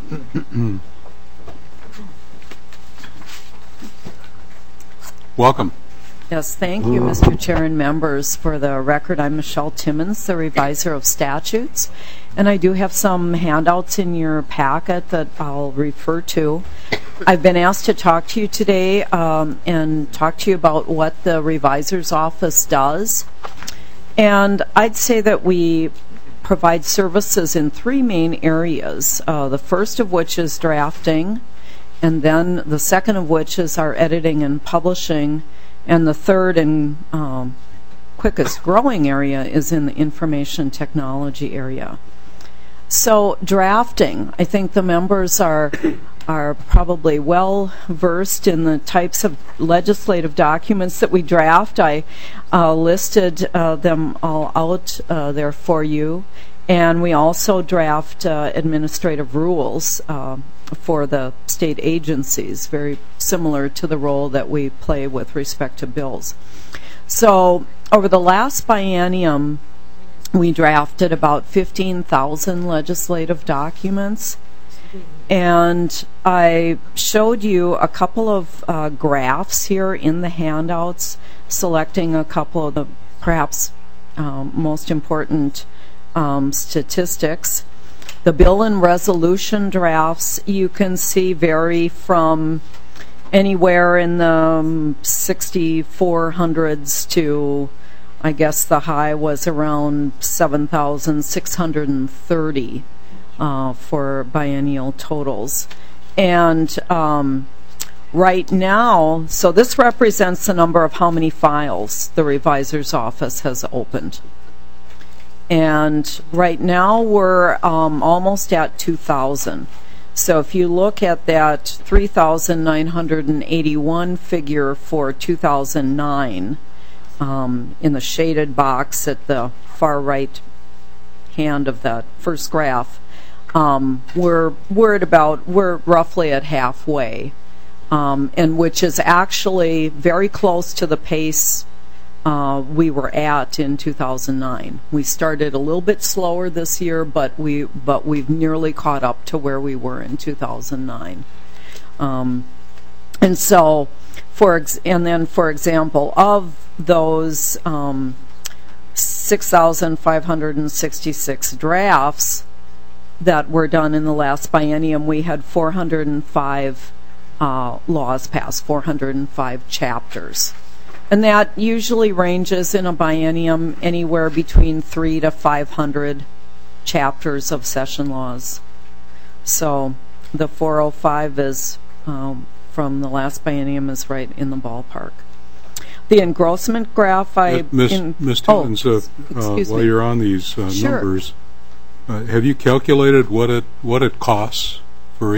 Welcome. Yes, thank you, Mr. Chair and members. For the record, I'm Michelle Timmons, the Reviser of Statutes, and I do have some handouts in your packet that I'll refer to. I've been asked to talk to you today and talk to you about what the Reviser's Office does. And I'd say that we provide services in three main areas, the first of which is drafting, and then the second of which is our editing and publishing, and the third and quickest growing area is in the information technology area. So drafting, I think the members are probably well versed in the types of legislative documents that we draft. I listed them all out there for you. And we also draft administrative rules for the state agencies, very similar to the role that we play with respect to bills. So over the last biennium, we drafted about 15,000 legislative documents. And I showed you a couple of graphs here in the handouts, selecting a couple of the perhaps most important statistics. The bill and resolution drafts you can see vary from anywhere in the 6,400s to, I guess the high was around 7,630 for biennial totals. And right now, so this represents the number of how many files the Reviser's Office has opened. And right now we're almost at 2,000. So if you look at that 3,981 figure for 2009, in the shaded box at the far right hand of that first graph, we're roughly at halfway, and which is actually very close to the pace we were at in 2009. We started a little bit slower this year, but we've nearly caught up to where we were in 2009. And so, for example, of those 6,566 drafts that were done in the last biennium, we had 405 laws passed, 405 chapters. And that usually ranges in a biennium anywhere between 300 to 500 chapters of session laws. So the 405 is from the last biennium is right in the ballpark. The engrossment graph Ms. Timmons, while you're on these numbers, have you calculated what it costs for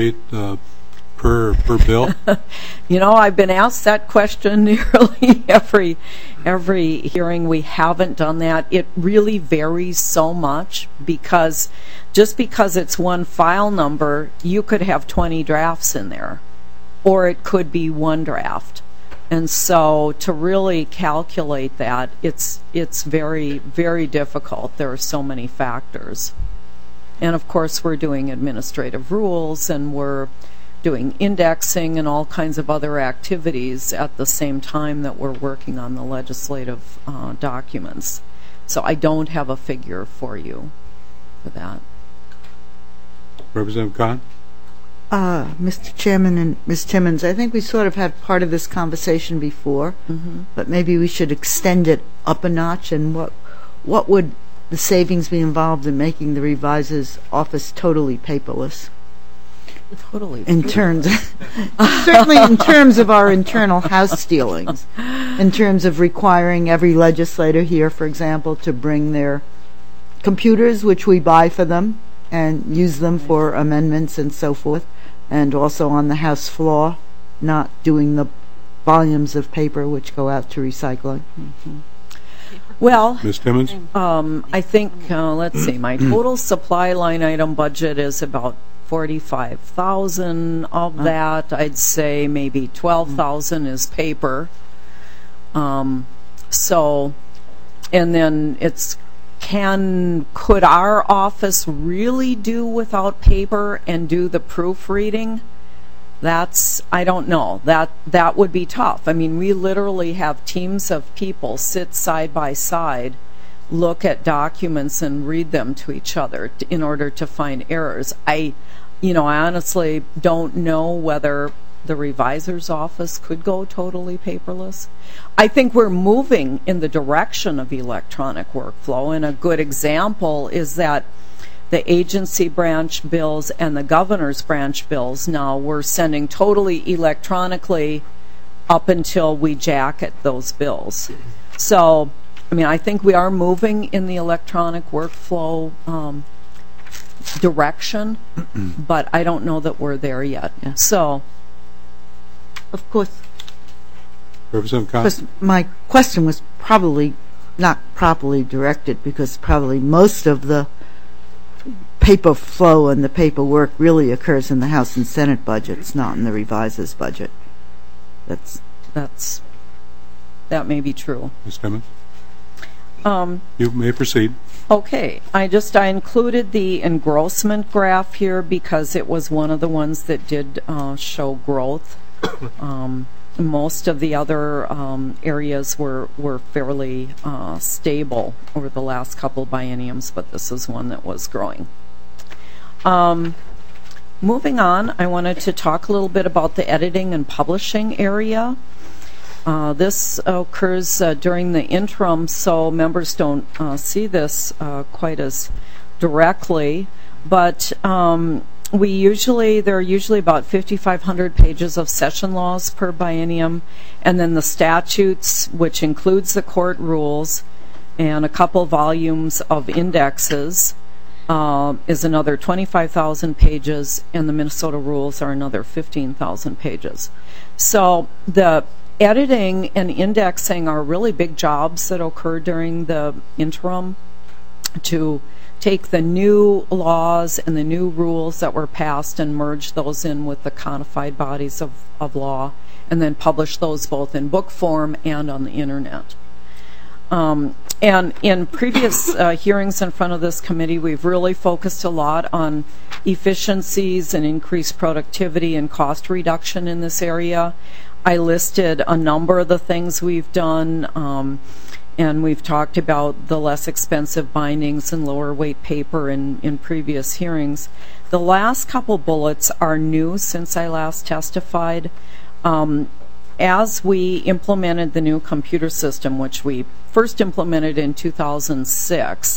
per bill? You know, I've been asked that question nearly every hearing. We haven't done that. It really varies so much because just because it's one file number, you could have 20 drafts in there, or it could be one draft. And so to really calculate that, it's very, very difficult. There are so many factors. And of course, we're doing administrative rules and we're doing indexing and all kinds of other activities at the same time that we're working on the legislative documents. So I don't have a figure for you for that. Representative Khan? Mr. Chairman and Ms. Timmons, I think we sort of had part of this conversation before, but maybe we should extend it up a notch. And what would the savings be involved in making the Reviser's Office totally paperless? Totally. Certainly in terms of our internal house dealings, in terms of requiring every legislator here, for example, to bring their computers, which we buy for them, and use them for amendments and so forth, and also on the House floor, not doing the volumes of paper which go out to recycling. Well, Ms. Timmons? I think, let's see, my total supply line item budget is about 45,000 of that. I'd say maybe 12,000 is paper. So, and then could our office really do without paper and do the proofreading? I don't know. That would be tough. I mean, we literally have teams of people sit side by side, look at documents and read them to each other in order to find errors. I honestly don't know whether the revisor's office could go totally paperless. I think we're moving in the direction of electronic workflow, and a good example is that the agency branch bills and the governor's branch bills now we're sending totally electronically up until we jacket those bills. So, I mean, I think we are moving in the electronic workflow direction, but I don't know that we're there yet. Yeah. So, of course, Representative my question was probably not properly directed, because probably most of the paper flow and the paperwork really occurs in the House and Senate budgets, not in the reviser's budget. That may be true. Ms. Timmons? You may proceed. Okay. I included the engrossment graph here because it was one of the ones that did show growth. Most of the other areas were fairly stable over the last couple bienniums, but this is one that was growing. Moving on, I wanted to talk a little bit about the editing and publishing area. This occurs during the interim, so members don't see this quite as directly, but there are usually about 5,500 pages of session laws per biennium, and then the statutes, which includes the court rules, and a couple volumes of indexes, is another 25,000 pages, and the Minnesota rules are another 15,000 pages. So the editing and indexing are really big jobs that occur during the interim to take the new laws and the new rules that were passed and merge those in with the codified bodies of law, and then publish those both in book form and on the internet. And in previous hearings in front of this committee, we've really focused a lot on efficiencies and increased productivity and cost reduction in this area. I listed a number of the things we've done, and we've talked about the less expensive bindings and lower weight paper in previous hearings. The last couple bullets are new since I last testified. As we implemented the new computer system, which we first implemented in 2006,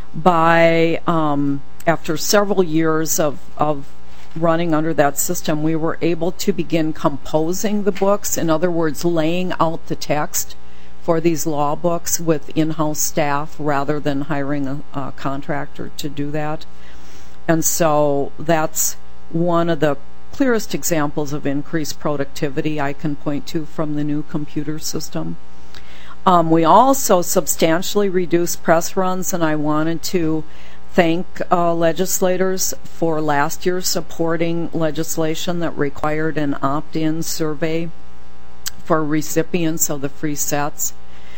after several years of running under that system, we were able to begin composing the books, in other words, laying out the text for these law books with in-house staff rather than hiring a contractor to do that. And so that's one of the clearest examples of increased productivity I can point to from the new computer system. We also substantially reduced press runs, and I wanted to thank legislators for last year supporting legislation that required an opt-in survey for recipients of the free sets.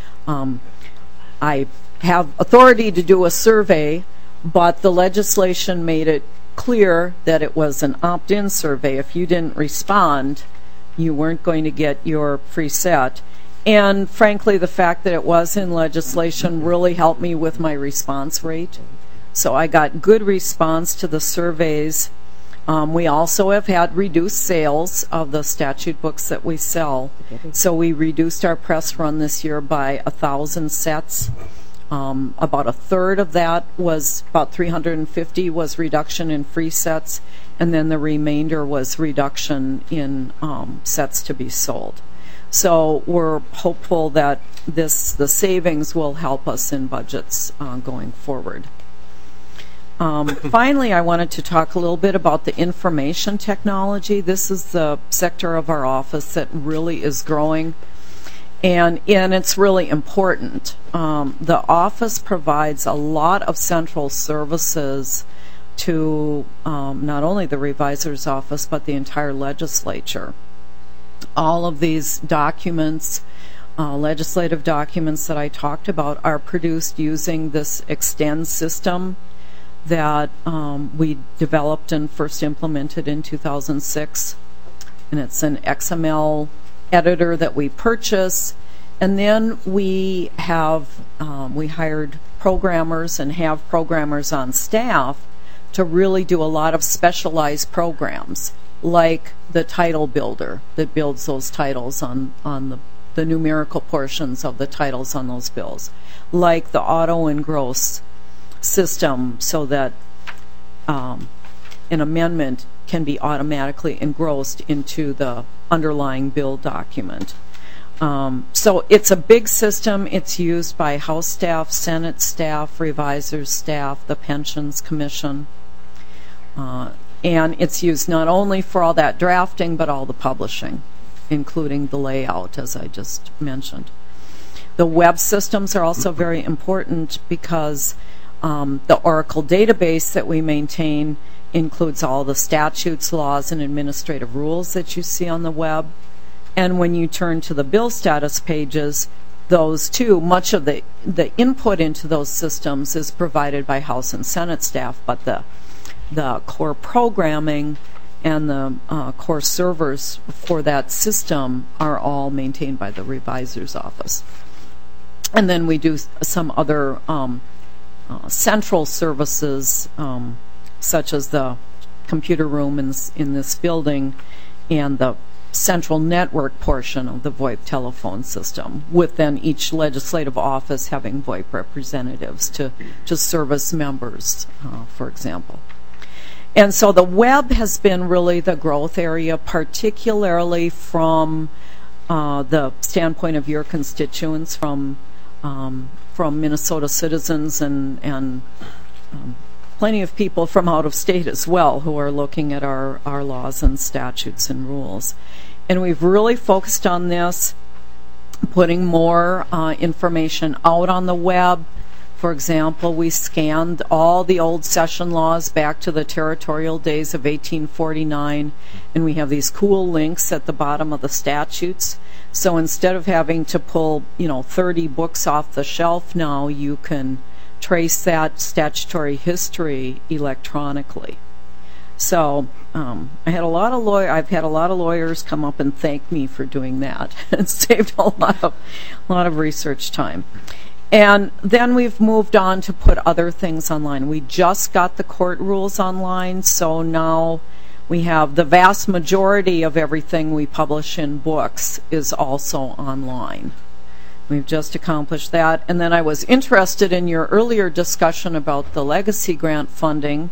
I have authority to do a survey, but the legislation made it clear that it was an opt-in survey. If you didn't respond, you weren't going to get your free set. And frankly, the fact that it was in legislation really helped me with my response rate. So I got good response to the surveys. We also have had reduced sales of the statute books that we sell. So we reduced our press run this year by 1,000 sets. About a third of that was, about 350, was reduction in free sets, and then the remainder was reduction in sets to be sold. So we're hopeful that the savings will help us in budgets going forward. Finally, I wanted to talk a little bit about the information technology. This is the sector of our office that really is growing, and it's really important. The office provides a lot of central services to not only the revisor's office but the entire legislature. All of these documents, legislative documents that I talked about, are produced using this Extend system that we developed and first implemented in 2006. And it's an XML editor that we purchase. And then we have we hired programmers and have programmers on staff to really do a lot of specialized programs, like the title builder that builds those titles on the numerical portions of the titles on those bills, like the auto engross system, so that an amendment can be automatically engrossed into the underlying bill document. So it's a big system. It's used by House staff, Senate staff, revisers staff, the Pensions Commission. And it's used not only for all that drafting, but all the publishing, including the layout, as I just mentioned. The web systems are also very important because the Oracle database that we maintain includes all the statutes, laws, and administrative rules that you see on the web. And when you turn to the bill status pages, those too, much of the input into those systems is provided by House and Senate staff, but the core programming and the core servers for that system are all maintained by the revisor's office. And then we do some other central services, such as the computer room in this building and the central network portion of the VoIP telephone system, with then each legislative office having VoIP representatives to service members, for example. And so the web has been really the growth area, particularly from the standpoint of your constituents, from Minnesota citizens and plenty of people from out of state as well who are looking at our laws and statutes and rules. And we've really focused on this, putting more information out on the web. For example, we scanned all the old session laws back to the territorial days of 1849, and we have these cool links at the bottom of the statutes. So instead of having to pull, 30 books off the shelf now, you can trace that statutory history electronically. So I've had a lot of lawyers come up and thank me for doing that. It saved a lot of research time. And then we've moved on to put other things online. We just got the court rules online, so now we have the vast majority of everything we publish in books is also online. We've just accomplished that. And then I was interested in your earlier discussion about the legacy grant funding.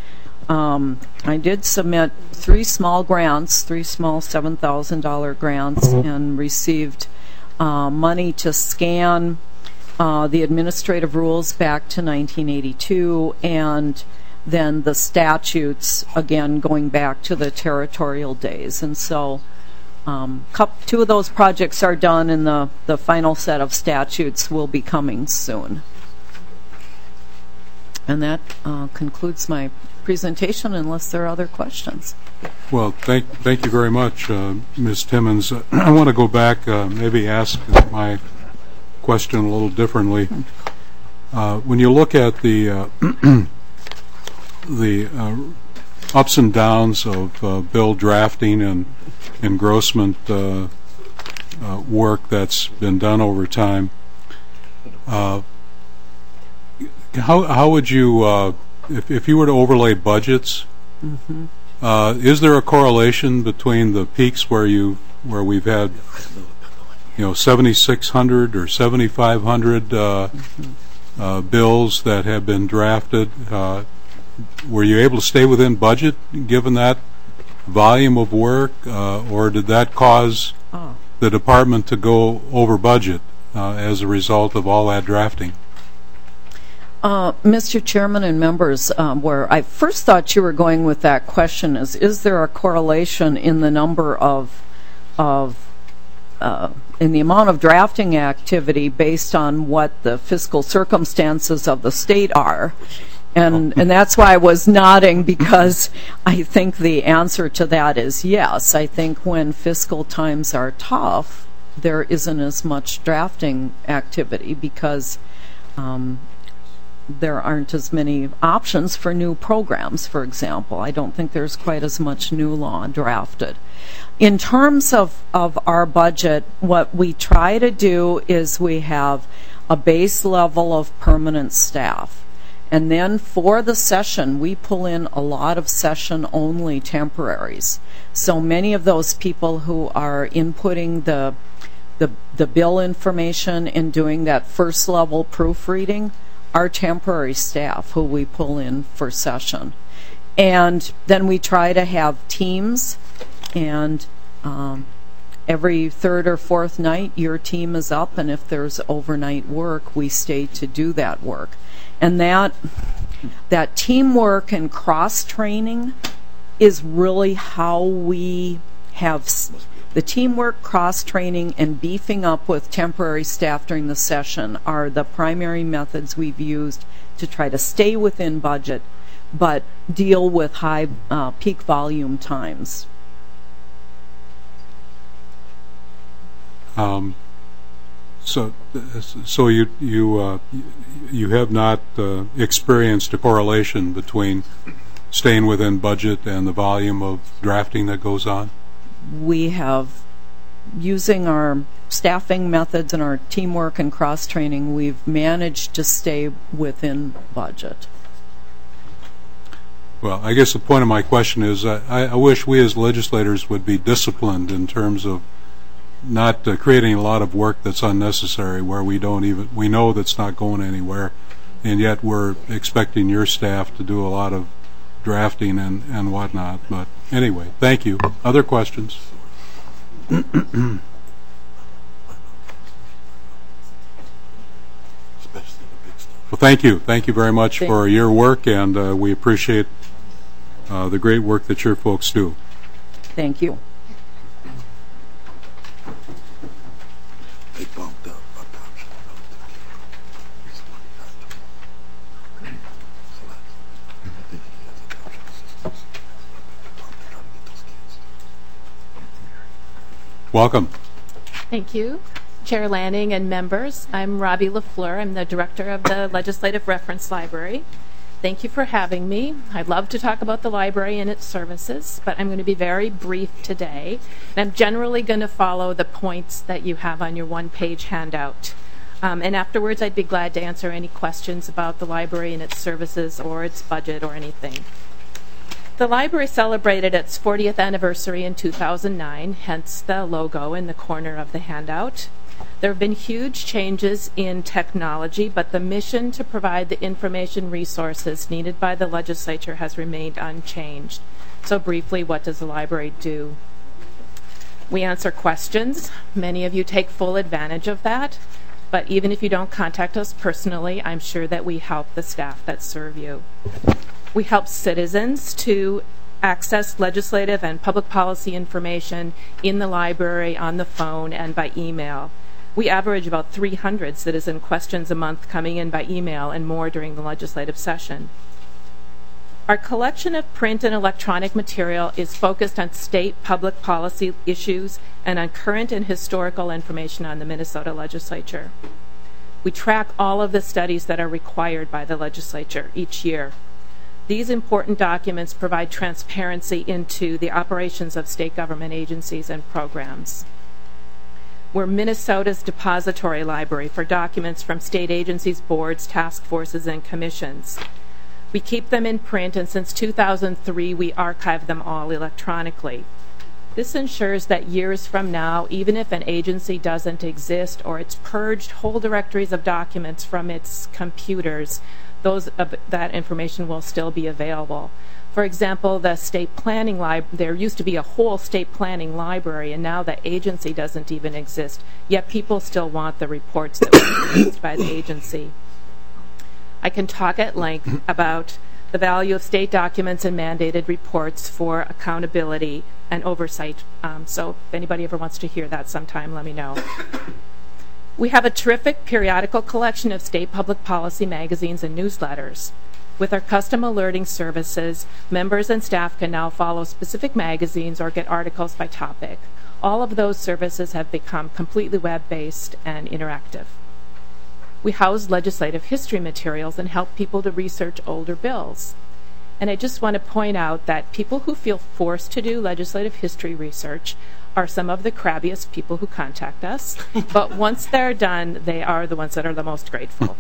I did submit 3 small grants, 3 small $7,000 grants, and received money to scan the administrative rules back to 1982, and then the statutes, again, going back to the territorial days. And so 2 of those projects are done, and the final set of statutes will be coming soon. And that concludes my presentation, unless there are other questions. Well, thank you very much, Ms. Timmons. I want to go back, maybe ask my question a little differently. When you look at the ups and downs of bill drafting and engrossment work that's been done over time, how would you, if you were to overlay budgets, is there a correlation between the peaks where we've had 7,600 or 7,500 bills that have been drafted? Were you able to stay within budget given that volume of work, or did that cause the department to go over budget as a result of all that drafting? Mr. Chairman and members, where I first thought you were going with that question is there a correlation in the number in the amount of drafting activity based on what the fiscal circumstances of the state are? And that's why I was nodding, because I think the answer to that is yes. I think when fiscal times are tough, there isn't as much drafting activity because there aren't as many options for new programs, for example. I don't think there's quite as much new law drafted. In terms of our budget, what we try to do is we have a base level of permanent staff. And then for the session, we pull in a lot of session-only temporaries. So many of those people who are inputting the bill information and doing that first-level proofreading are temporary staff who we pull in for session. And then we try to have teams, and every third or fourth night, your team is up, and if there's overnight work, we stay to do that work. And that teamwork and cross-training is really how we have the teamwork, cross-training, and beefing up with temporary staff during the session are the primary methods we've used to try to stay within budget but deal with high peak volume times. So you have not experienced a correlation between staying within budget and the volume of drafting that goes on? We have, using our staffing methods and our teamwork and cross-training, we've managed to stay within budget. Well, I guess the point of my question is I wish we as legislators would be disciplined in terms of not creating a lot of work that's unnecessary where we know that's not going anywhere, and yet we're expecting your staff to do a lot of drafting and whatnot. But anyway, thank you. Other questions? Well, thank you. Thank you very much for your work, and we appreciate the great work that your folks do. Thank you. Welcome. Thank you, Chair Lanning and members. I'm Robbie LaFleur. I'm the director of the Legislative Reference Library. Thank you for having me. I'd love to talk about the library and its services, but I'm going to be very brief today. And I'm generally going to follow the points that you have on your one-page handout. And afterwards, I'd be glad to answer any questions about the library and its services or its budget or anything. The library celebrated its 40th anniversary in 2009, hence the logo in the corner of the handout. There have been huge changes in technology, but the mission to provide the information resources needed by the legislature has remained unchanged. So briefly, what does the library do? We answer questions. Many of you take full advantage of that, but even if you don't contact us personally, I'm sure that we help the staff that serve you. We help citizens to access legislative and public policy information in the library, on the phone, and by email. We average about 300 citizen questions a month coming in by email and more during the legislative session. Our collection of print and electronic material is focused on state public policy issues and on current and historical information on the Minnesota legislature. We track all of the studies that are required by the legislature each year. These important documents provide transparency into the operations of state government agencies and programs. We're Minnesota's depository library for documents from state agencies, boards, task forces, and commissions. We keep them in print, and since 2003, we archive them all electronically. This ensures that years from now, even if an agency doesn't exist or it's purged whole directories of documents from its computers, that information will still be available. For example, the state planning there used to be a whole state planning library, and now the agency doesn't even exist, yet people still want the reports that were produced by the agency. I can talk at length about the value of state documents and mandated reports for accountability and oversight. So if anybody ever wants to hear that sometime, let me know. We have a terrific periodical collection of state public policy magazines and newsletters. With our custom alerting services, members and staff can now follow specific magazines or get articles by topic. All of those services have become completely web-based and interactive. We house legislative history materials and help people to research older bills. And I just want to point out that people who feel forced to do legislative history research are some of the crabbiest people who contact us. But once they're done, they are the ones that are the most grateful.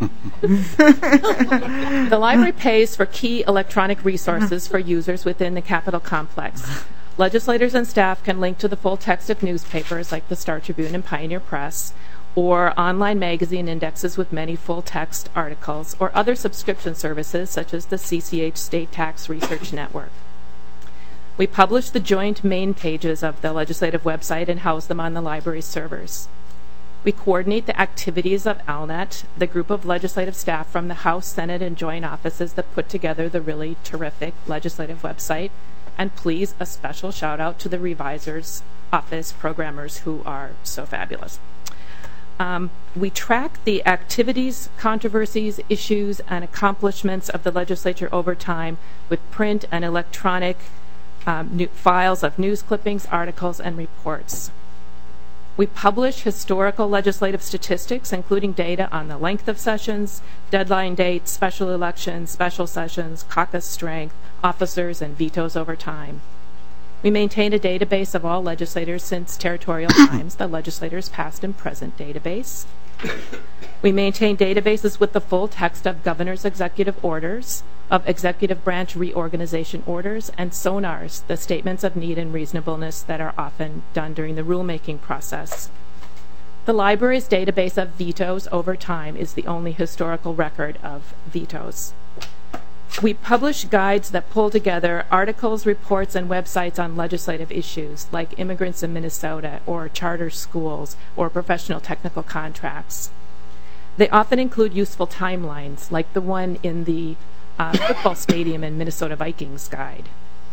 The library pays for key electronic resources for users within the Capitol complex. Legislators and staff can link to the full text of newspapers like the Star Tribune and Pioneer Press, or online magazine indexes with many full-text articles, or other subscription services such as the CCH State Tax Research Network. We publish the joint main pages of the legislative website and house them on the library's servers. We coordinate the activities of ALNET, the group of legislative staff from the House, Senate, and joint offices that put together the really terrific legislative website. And please, a special shout out to the Revisor's Office programmers who are so fabulous. We track the activities, controversies, issues, and accomplishments of the legislature over time with print and electronic files of news clippings, articles, and reports. We publish historical legislative statistics, including data on the length of sessions, deadline dates, special elections, special sessions, caucus strength, officers, and vetoes over time. We maintain a database of all legislators since territorial times, the legislators' past and present database. We maintain databases with the full text of governor's executive orders, of executive branch reorganization orders, and SONARs, the statements of need and reasonableness that are often done during the rulemaking process. The library's database of vetoes over time is the only historical record of vetoes. We publish guides that pull together articles, reports, and websites on legislative issues like immigrants in Minnesota or charter schools or professional technical contracts. They often include useful timelines like the one in the football stadium and Minnesota Vikings guide.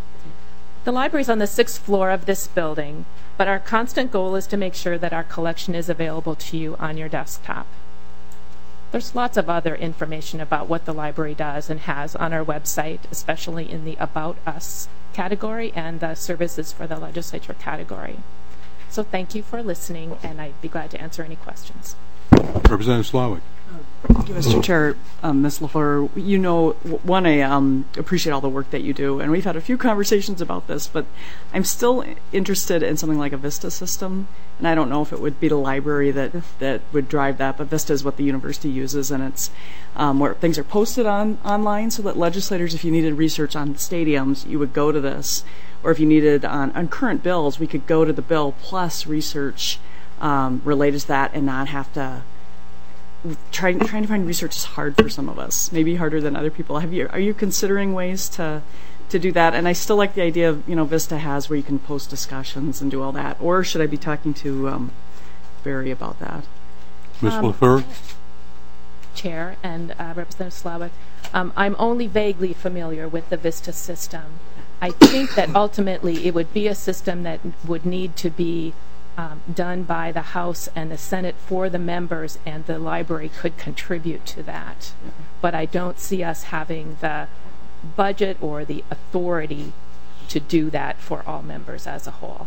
The library is on the 6th floor of this building, but our constant goal is to make sure that our collection is available to you on your desktop. There's lots of other information about what the library does and has on our website, especially in the About Us category and the Services for the Legislature category. So thank you for listening, and I'd be glad to answer any questions. Representative Slawick. Thank you, Mr. Chair. Ms. LaFleur, you know, one, I appreciate all the work that you do, and we've had a few conversations about this, but I'm still interested in something like a VISTA system, and I don't know if it would be the library that would drive that, but VISTA is what the university uses, and it's where things are posted online so that legislators, if you needed research on stadiums, you would go to this, or if you needed on current bills, we could go to the bill plus research related to that and not have to trying to find research is hard for some of us, maybe harder than other people. Are you considering ways to do that? And I still like the idea of, Vista has where you can post discussions and do all that. Or should I be talking to Barry about that? Ms. LaFleur? Chair and Representative Slawick, I'm only vaguely familiar with the Vista system. I think that ultimately it would be a system that would need to be done by the House and the Senate for the members, and the library could contribute to that. But I don't see us having the budget or the authority to do that for all members as a whole.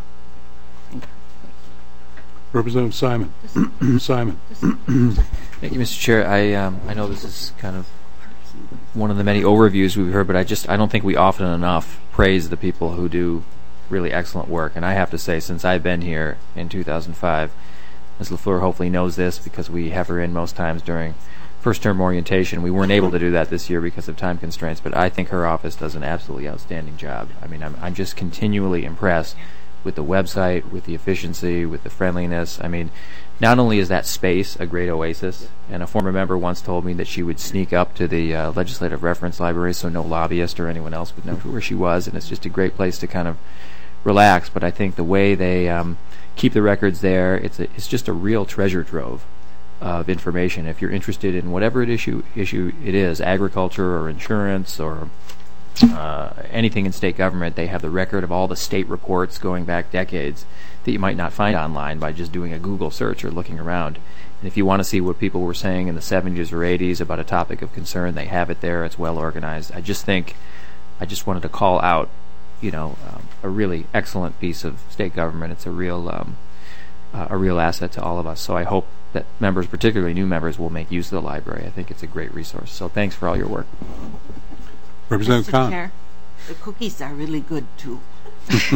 Representative Simon. Simon. Thank you, Mr. Chair. I know this is kind of one of the many overviews we've heard, but I don't think we often enough praise the people who do really excellent work. And I have to say, since I've been here in 2005, Ms. LaFleur hopefully knows this because we have her in most times during first-term orientation. We weren't able to do that this year because of time constraints, but I think her office does an absolutely outstanding job. I mean, I'm just continually impressed with the website, with the efficiency, with the friendliness. I mean, not only is that space a great oasis, and a former member once told me that she would sneak up to the legislative reference library so no lobbyist or anyone else would know where she was, and it's just a great place to kind of relax. But I think the way they keep the records there, it's just a real treasure trove of information. If you're interested in whatever issue it is, agriculture or insurance or anything in state government, they have the record of all the state reports going back decades that you might not find online by just doing a Google search or looking around. And if you want to see what people were saying in the 70s or 80s about a topic of concern, they have it there. It's well organized. I just wanted to call out, a really excellent piece of state government. It's a real asset to all of us. So I hope that members, particularly new members, will make use of the library. I think it's a great resource. So thanks for all your work. Representative Khan. Chair, the cookies are really good too. There's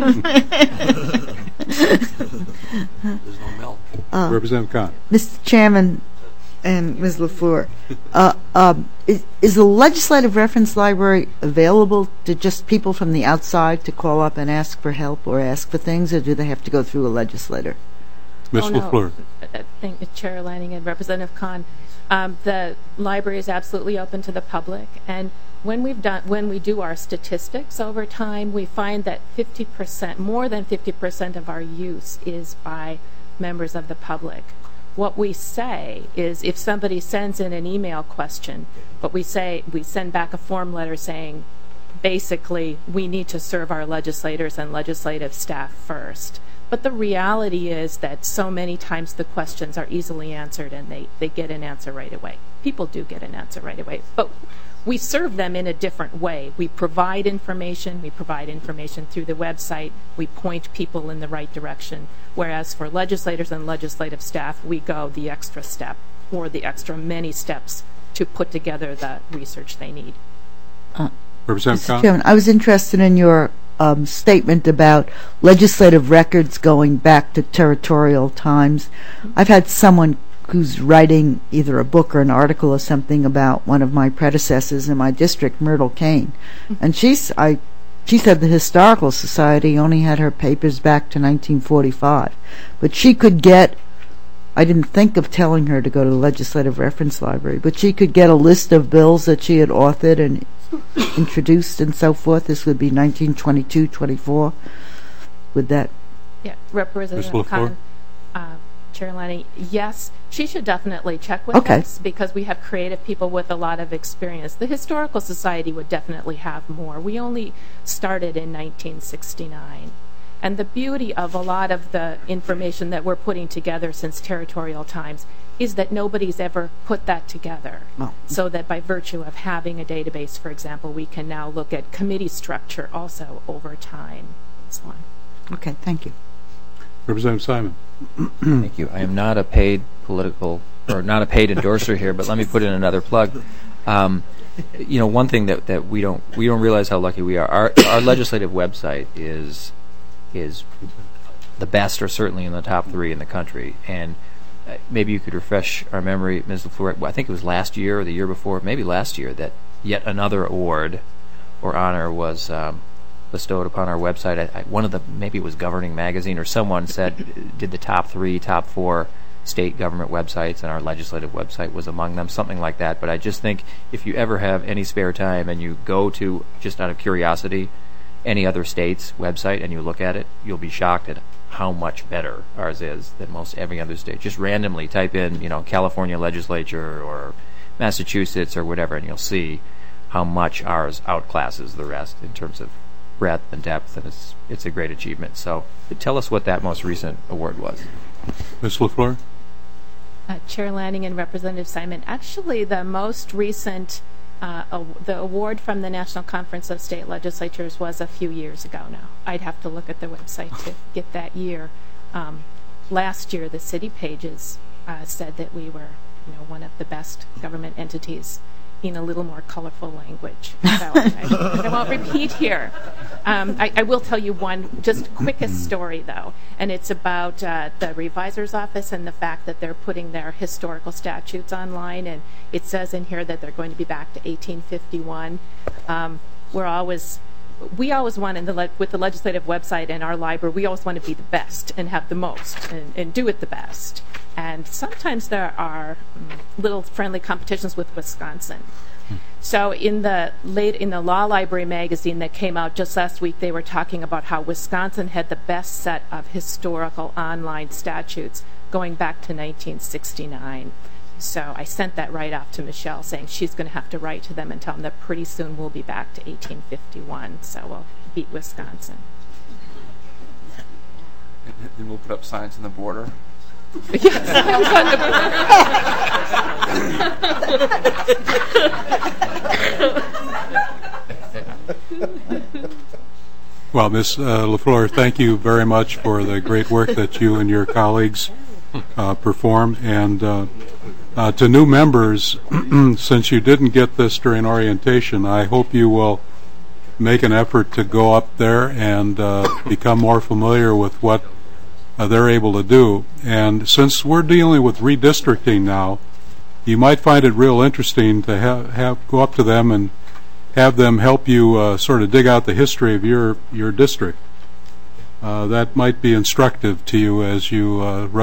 no milk. Representative Khan. Mr. Chairman and Ms. LaFleur, is the Legislative Reference Library available to just people from the outside to call up and ask for help or ask for things, or do they have to go through a legislator? Ms. LaFleur. Thank you, Chair Lanning and Representative Khan. The library is absolutely open to the public, and when we do our statistics over time, we find that more than 50% of our use is by members of the public. What we say is, if somebody sends in an email question, we send back a form letter saying, basically, we need to serve our legislators and legislative staff first. But the reality is that so many times the questions are easily answered and they get an answer right away. People do get an answer right away. But we serve them in a different way. We provide information through the website. We point people in the right direction. Whereas for legislators and legislative staff, we go the extra step or the extra many steps to put together the research they need. Representative Khan? Mr. Chairman, I was interested in your statement about legislative records going back to territorial times. I've had someone who's writing either a book or an article or something about one of my predecessors in my district, Myrtle Kane, and she said the Historical Society only had her papers back to 1945, but she could get, I didn't think of telling her to go to the Legislative Reference Library, but she could get a list of bills that she had authored and introduced and so forth. This would be 1922, 24. Would that? Yeah, Representative Khan, Chair Lanning, yes, she should definitely check with us because we have creative people with a lot of experience. The Historical Society would definitely have more. We only started in 1969. And the beauty of a lot of the information that we're putting together since territorial times is that nobody's ever put that together. So that by virtue of having a database, for example, we can now look at committee structure also over time. So on. Okay, thank you. Representative Simon. Thank you. I am not a paid endorser here, but let me put in another plug. One thing that we don't realize how lucky we are. Our legislative website is the best, or certainly in the top 3 in the country. And maybe you could refresh our memory, Ms. LaFleur. I think it was last year or the year before, maybe last year, that yet another award or honor was bestowed upon our website. Maybe it was Governing Magazine or someone did the top 3, top 4 state government websites, and our legislative website was among them, something like that. But I just think if you ever have any spare time and you go to, just out of curiosity, any other state's website and you look at it, you'll be shocked at how much better ours is than most every other state. Just randomly type in, California legislature or Massachusetts or whatever, and you'll see how much ours outclasses the rest in terms of breadth and depth, and it's a great achievement. So tell us what that most recent award was. Ms. LaFleur? Chair Lanning and Representative Simon, actually the most recent the award from the National Conference of State Legislatures was a few years ago now. I'd have to look at the website to get that year. Last year, the City Pages said that we were, one of the best government entities in a little more colorful language. So I won't repeat here. I will tell you one just quickest story, though, and it's about the Revisor's Office and the fact that they're putting their historical statutes online, and it says in here that they're going to be back to 1851. We always want, with the legislative website and our library, we always want to be the best and have the most and do it the best. And sometimes there are little friendly competitions with Wisconsin. So in the Law Library magazine that came out just last week, they were talking about how Wisconsin had the best set of historical online statutes going back to 1969. So I sent that right off to Michelle, saying she's going to have to write to them and tell them that pretty soon we'll be back to 1851, so we'll beat Wisconsin. And we'll put up signs on the border. Yes, Well, Ms. LaFleur, thank you very much for the great work that you and your colleagues perform. And to new members, since you didn't get this during orientation, I hope you will make an effort to go up there and become more familiar with what they're able to do. And since we're dealing with redistricting now, you might find it real interesting to have go up to them and have them help you sort of dig out the history of your district. That might be instructive to you as you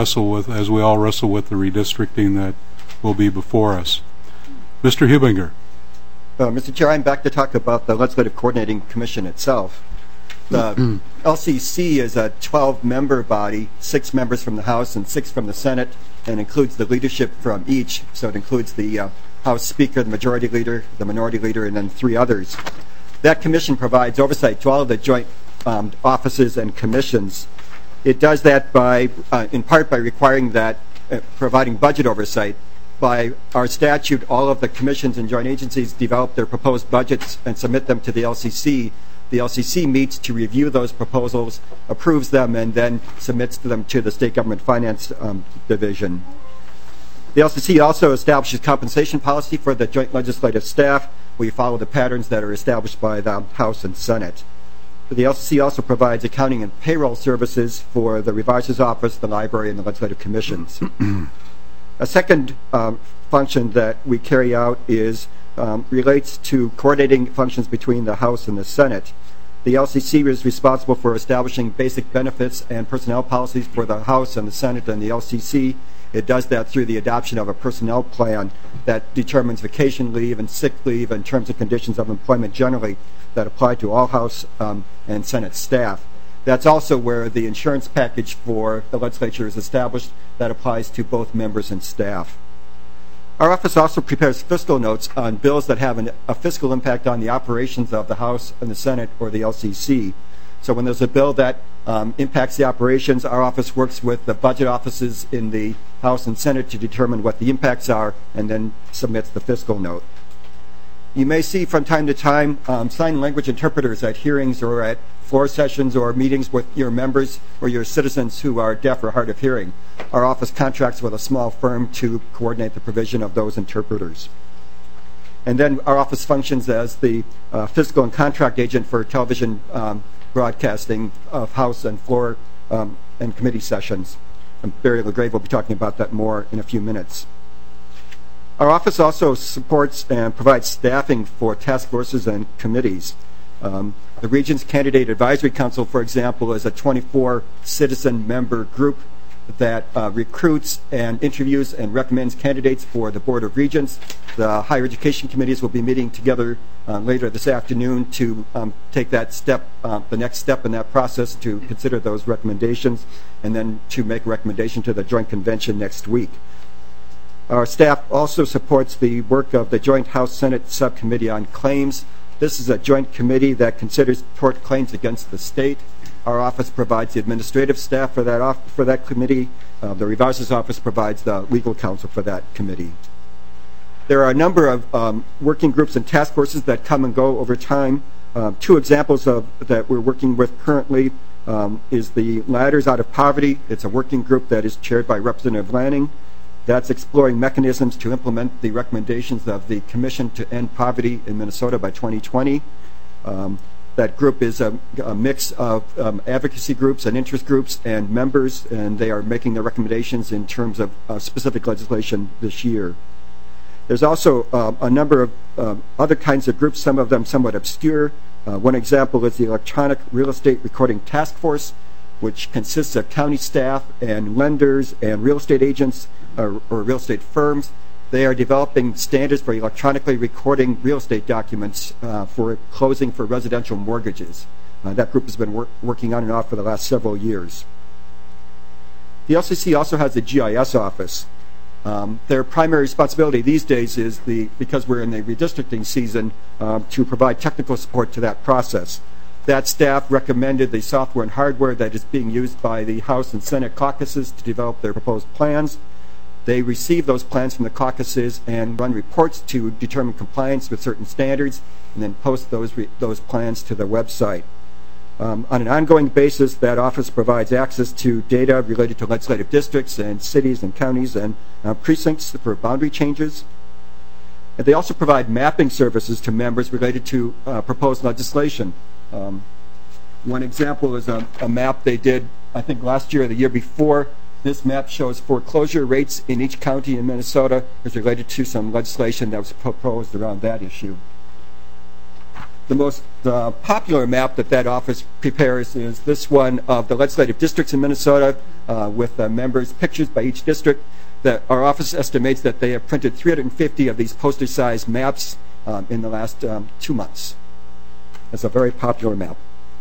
as we all wrestle with the redistricting that will be before us. Mr. Hubinger. Mr. Chair, I'm back to talk about the Legislative Coordinating Commission itself. The LCC is a 12-member body, 6 members from the House and 6 from the Senate, and includes the leadership from each. So it includes the House Speaker, the Majority Leader, the Minority Leader, and then 3 others. That commission provides oversight to all of the joint offices and commissions. It does that in part by requiring that, providing budget oversight. By our statute, all of the commissions and joint agencies develop their proposed budgets and submit them to the LCC. The LCC meets to review those proposals, approves them, and then submits them to the State Government Finance Division. The LCC also establishes compensation policy for the joint legislative staff. We follow the patterns that are established by the House and Senate. The LCC also provides accounting and payroll services for the Revisor's Office, the Library, and the Legislative Commissions. A second function that we carry out relates to coordinating functions between the House and the Senate. The LCC is responsible for establishing basic benefits and personnel policies for the House and the Senate and the LCC. It does that through the adoption of a personnel plan that determines vacation leave and sick leave and terms and conditions of employment generally that apply to all House and Senate staff. That's also where the insurance package for the legislature is established that applies to both members and staff. Our office also prepares fiscal notes on bills that have a fiscal impact on the operations of the House and the Senate or the LCC. So when there's a bill that impacts the operations, our office works with the budget offices in the House and Senate to determine what the impacts are and then submits the fiscal note. You may see from time to time sign language interpreters at hearings or at floor sessions or meetings with your members or your citizens who are deaf or hard of hearing. Our office contracts with a small firm to coordinate the provision of those interpreters. And then our office functions as the fiscal and contract agent for television broadcasting of House and floor and committee sessions. Barry LaGrave will be talking about that more in a few minutes. Our office also supports and provides staffing for task forces and committees. The Regents Candidate Advisory Council, for example, is a 24-citizen member group that recruits and interviews and recommends candidates for the Board of Regents. The higher education committees will be meeting together later this afternoon to take that step, the next step in that process, to consider those recommendations and then to make a recommendation to the Joint Convention next week. Our staff also supports the work of the Joint House-Senate Subcommittee on Claims. This is a joint committee that considers tort claims against the state. Our office provides the administrative staff for that committee. The Revisor's Office provides the legal counsel for that committee. There are a number of working groups and task forces that come and go over time. 2 examples that we're working with currently is the Ladders Out of Poverty. It's a working group that is chaired by Representative Lanning. That's exploring mechanisms to implement the recommendations of the Commission to End Poverty in Minnesota by 2020. That group is a mix of advocacy groups and interest groups and members, and they are making their recommendations in terms of specific legislation this year. There's also a number of other kinds of groups, some of them somewhat obscure. One example is the Electronic Real Estate Recording Task Force, which consists of county staff and lenders and real estate agents or real estate firms. They are developing standards for electronically recording real estate documents for closing for residential mortgages. That group has been working on and off for the last several years. The LCC also has a GIS office. Their primary responsibility these days is, because we're in the redistricting season, to provide technical support to that process. That staff recommended the software and hardware that is being used by the House and Senate caucuses to develop their proposed plans. They receive those plans from the caucuses and run reports to determine compliance with certain standards, and then post those plans to their website. On an ongoing basis, that office provides access to data related to legislative districts and cities and counties and precincts for boundary changes. And they also provide mapping services to members related to proposed legislation. One example is a map they did, I think, last year or the year before. This map shows foreclosure rates in each county in Minnesota as related to some legislation that was proposed around that issue. The most popular map that office prepares is this one of the legislative districts in Minnesota with members' pictures by each district. Our office estimates that they have printed 350 of these poster-sized maps in the last 2 months. It's a very popular map.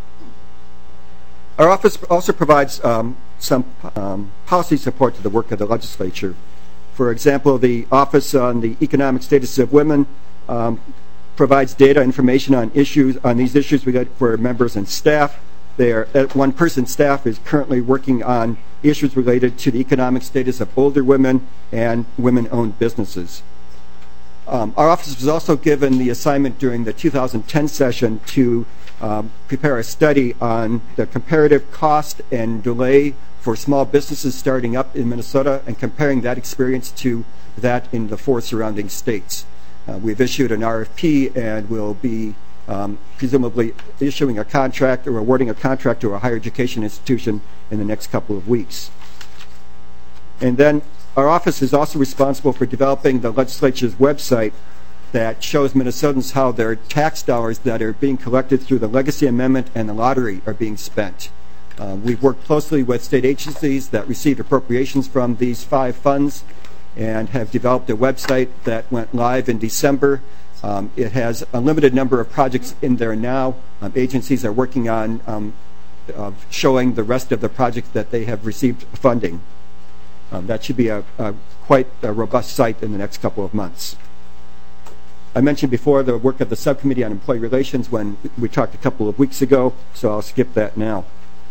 Our office also provides some policy support to the work of the legislature. For example, the Office on the Economic Status of Women provides data information on these issues for members and staff. One person staff is currently working on issues related to the economic status of older women and women-owned businesses. Our office was also given the assignment during the 2010 session to prepare a study on the comparative cost and delay for small businesses starting up in Minnesota and comparing that experience to that in the 4 surrounding states. We've issued an RFP and will be presumably issuing a contract or awarding a contract to a higher education institution in the next couple of weeks. And then our office is also responsible for developing the legislature's website that shows Minnesotans how their tax dollars that are being collected through the legacy amendment and the lottery are being spent. We've worked closely with state agencies that received appropriations from these 5 funds and have developed a website that went live in December. It has a limited number of projects in there now. Agencies are working on showing the rest of the projects that they have received funding. That should be quite a robust site in the next couple of months. I mentioned before the work of the Subcommittee on Employee Relations when we talked a couple of weeks ago, so I'll skip that now.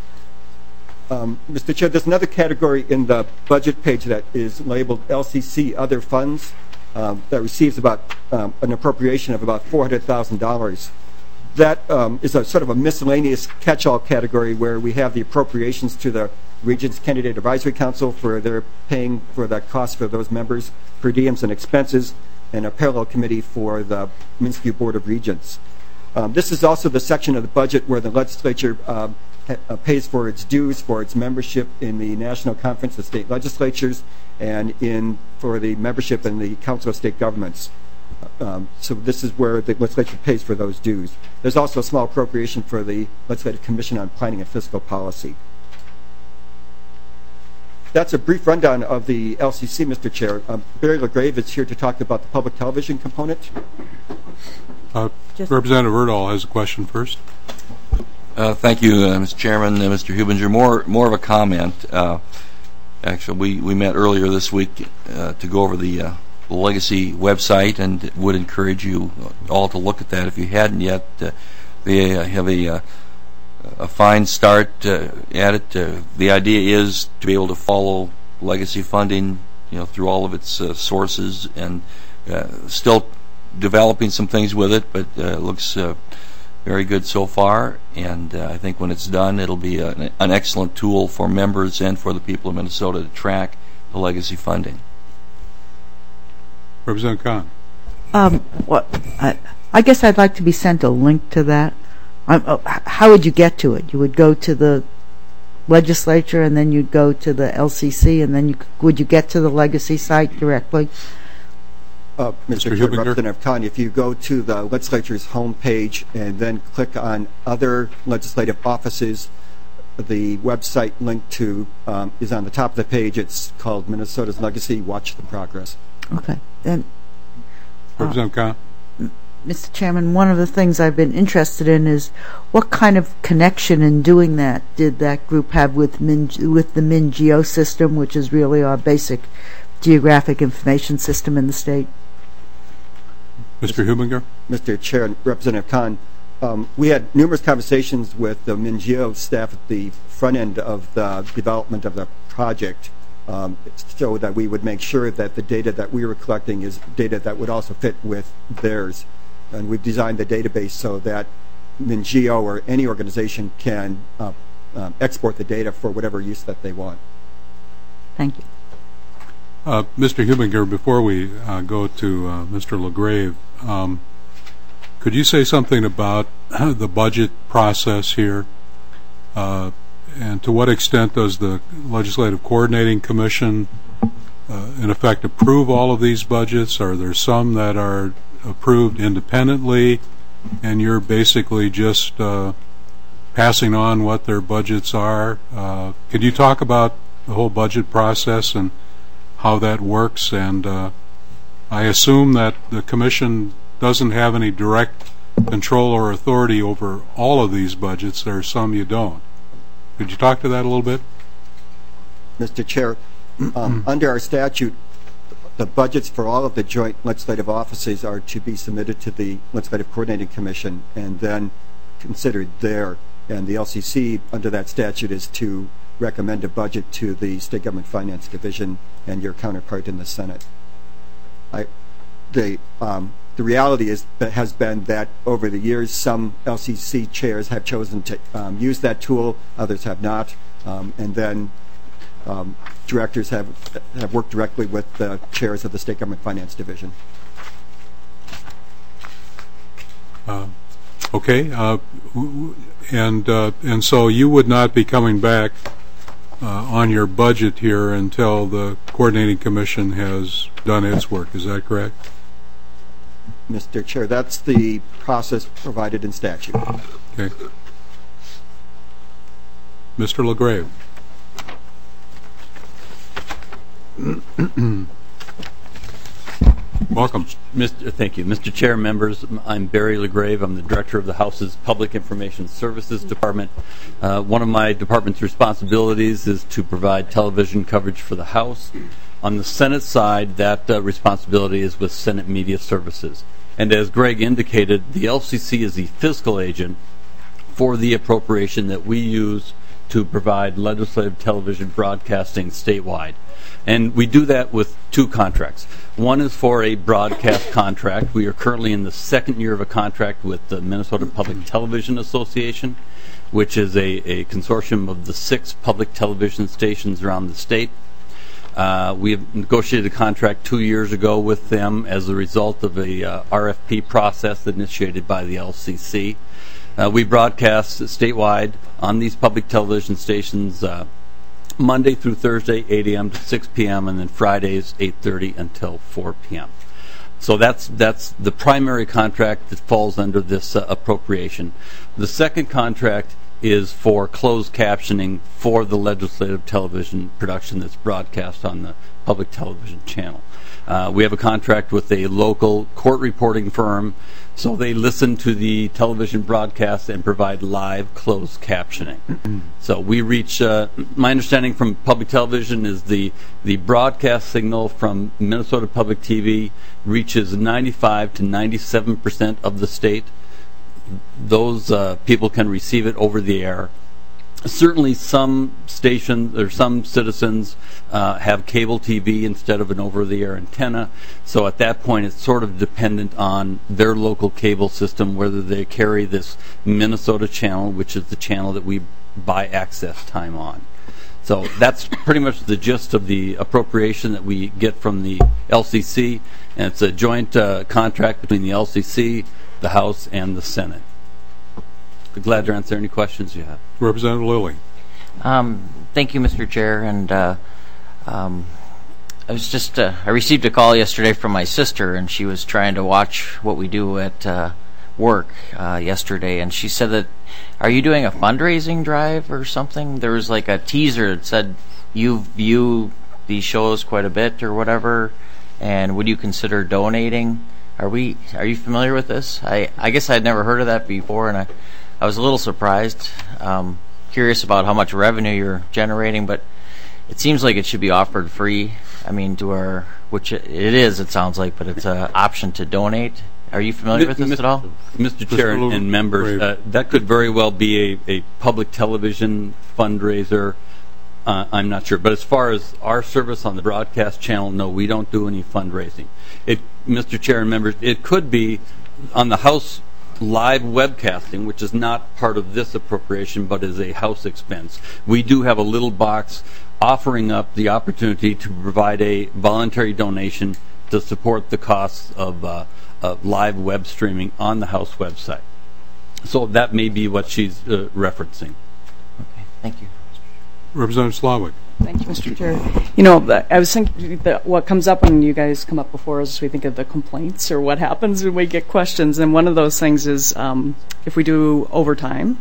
Mr. Chair, there's another category in the budget page that is labeled LCC Other Funds that receives about an appropriation of about $400,000. That is a sort of a miscellaneous catch-all category where we have the appropriations to the Regions Candidate Advisory Council for their paying for the cost for those members, per diems and expenses, and a parallel committee for the Minsk Board of Regents. This is also the section of the budget where the legislature pays for its dues for its membership in the National Conference of State Legislatures and for the membership in the Council of State Governments. So this is where the legislature pays for those dues. There's also a small appropriation for the Legislative Commission on Planning and Fiscal Policy. That's a brief rundown of the LCC, Mr. Chair. Barry LaGrave is here to talk about the public television component. Representative Erdahl has a question first. Thank you, Mr. Chairman, Mr. Hubinger. More of a comment. Actually, we met earlier this week to go over the Legacy website, and would encourage you all to look at that if you hadn't yet. They have a fine start at it. The idea is to be able to follow Legacy funding, through all of its sources, and still developing some things with it, but it looks very good so far, and I think when it's done, it'll be an excellent tool for members and for the people of Minnesota to track the Legacy funding. Representative Khan. I guess I'd like to be sent a link to that. How would you get to it? You would go to the legislature, and then you'd go to the LCC, and then would you get to the Legacy site directly? Mr. Chair, Representative Khan, if you go to the legislature's homepage and then click on other legislative offices, the website link to is on the top of the page. It's called Minnesota's Legacy. Watch the progress. Okay. Then, Representative Khan. Mr. Chairman, one of the things I've been interested in is what kind of connection in doing that did that group have with the MinGeo system, which is really our basic geographic information system in the state. Mr. Hubinger? Mr. Chair and Representative Kahn, we had numerous conversations with the MnGEO staff at the front end of the development of the project, so that we would make sure that the data that we were collecting is data that would also fit with theirs. And we've designed the database so that MnGEO or any organization can export the data for whatever use that they want. Thank you. Mr. Hubinger, before we go to Mr. LaGrave, could you say something about the budget process here? And to what extent does the Legislative Coordinating Commission, in effect, approve all of these budgets? Are there some that are approved independently, and you're basically just passing on what their budgets are? Could you talk about the whole budget process and how that works? And I assume that the Commission doesn't have any direct control or authority over all of these budgets. There are some you don't. Could you talk to that a little bit? Mr. Chair, under our statute, the budgets for all of the joint legislative offices are to be submitted to the Legislative Coordinating Commission and then considered there. And the LCC, under that statute, is to recommend a budget to the State Government Finance Division and your counterpart in the Senate. The reality has been that over the years, some LCC chairs have chosen to use that tool, others have not, and then directors have worked directly with the chairs of the State Government Finance Division. Okay, and so you would not be coming back on your budget here until the Coordinating Commission has done its work. Is that correct? Mr. Chair, that's the process provided in statute. Okay. Mr. LaGrave. Welcome. Thank you. Mr. Chair, members, I'm Barry LaGrave. I'm the Director of the House's Public Information Services Department. One of my department's responsibilities is to provide television coverage for the House. On the Senate side, that responsibility is with Senate Media Services. And as Greg indicated, the LCC is the fiscal agent for the appropriation that we use to provide legislative television broadcasting statewide. And we do that with two contracts. One is for a broadcast contract. We are currently in the second year of a contract with the Minnesota Public Television Association, which is a consortium of the 6 public television stations around the state. We have negotiated a contract 2 years ago with them as a result of a RFP process initiated by the LCC. We broadcast statewide on these public television stations Monday through Thursday, 8 a.m. to 6 p.m., and then Fridays, 8:30 until 4 p.m. So that's the primary contract that falls under this appropriation. The second contract is for closed captioning for the legislative television production that's broadcast on the public television channel. We have a contract with a local court reporting firm, so they listen to the television broadcast and provide live closed captioning. So we reach, my understanding from public television is the broadcast signal from Minnesota Public TV reaches 95 to 97% of the state. Those people can receive it over the air. Certainly some stations or some citizens have cable TV instead of an over-the-air antenna, so at that point it's sort of dependent on their local cable system whether they carry this Minnesota channel, which is the channel that we buy access time on. So that's pretty much the gist of the appropriation that we get from the LCC, and it's a joint contract between the LCC, the House, and the Senate. I'm glad to answer any questions you have. Representative Lilly. Thank you, Mr. Chair. And I received a call yesterday from my sister, and she was trying to watch what we do at work yesterday, and she said that, are you doing a fundraising drive or something? There was like a teaser that said you view these shows quite a bit or whatever, and would you consider donating? Are you familiar with this? I guess I'd never heard of that before, and I was a little surprised, curious about how much revenue you're generating, but it seems like it should be offered free. I mean, which it is, it sounds like, but it's an option to donate. Are you familiar with this at all? Mr. Chair and members, that could very well be a public television fundraiser. I'm not sure. But as far as our service on the broadcast channel, no, we don't do any fundraising. Mr. Chair and members, it could be on the House live webcasting, which is not part of this appropriation but is a House expense. We do have a little box offering up the opportunity to provide a voluntary donation to support the costs of live web streaming on the House website. So that may be what she's referencing. Okay, thank you. Representative Slawick. Thank you, Mr. Chair. I was thinking that what comes up when you guys come up before us, we think of the complaints or what happens when we get questions. And one of those things is if we do overtime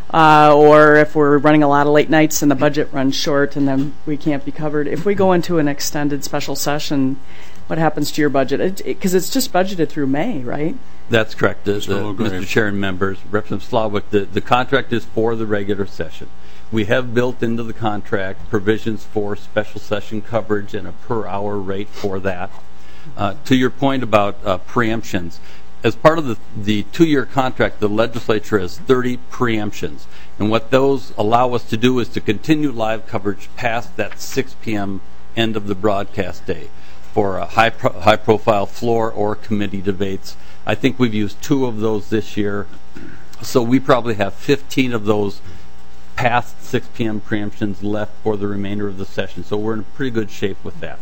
or if we're running a lot of late nights and the budget runs short and then we can't be covered. If we go into an extended special session, what happens to your budget? Because it's just budgeted through May, right? That's correct. Mr. Chair and members, Representative Slawick, the contract is for the regular session. We have built into the contract provisions for special session coverage and a per-hour rate for that. To your point about preemptions, as part of the 2-year contract, the legislature has 30 preemptions. And what those allow us to do is to continue live coverage past that 6 p.m. end of the broadcast day for high-profile floor or committee debates. I think we've used 2 of those this year. So we probably have 15 of those past 6 p.m. preemptions left for the remainder of the session. So we're in pretty good shape with that.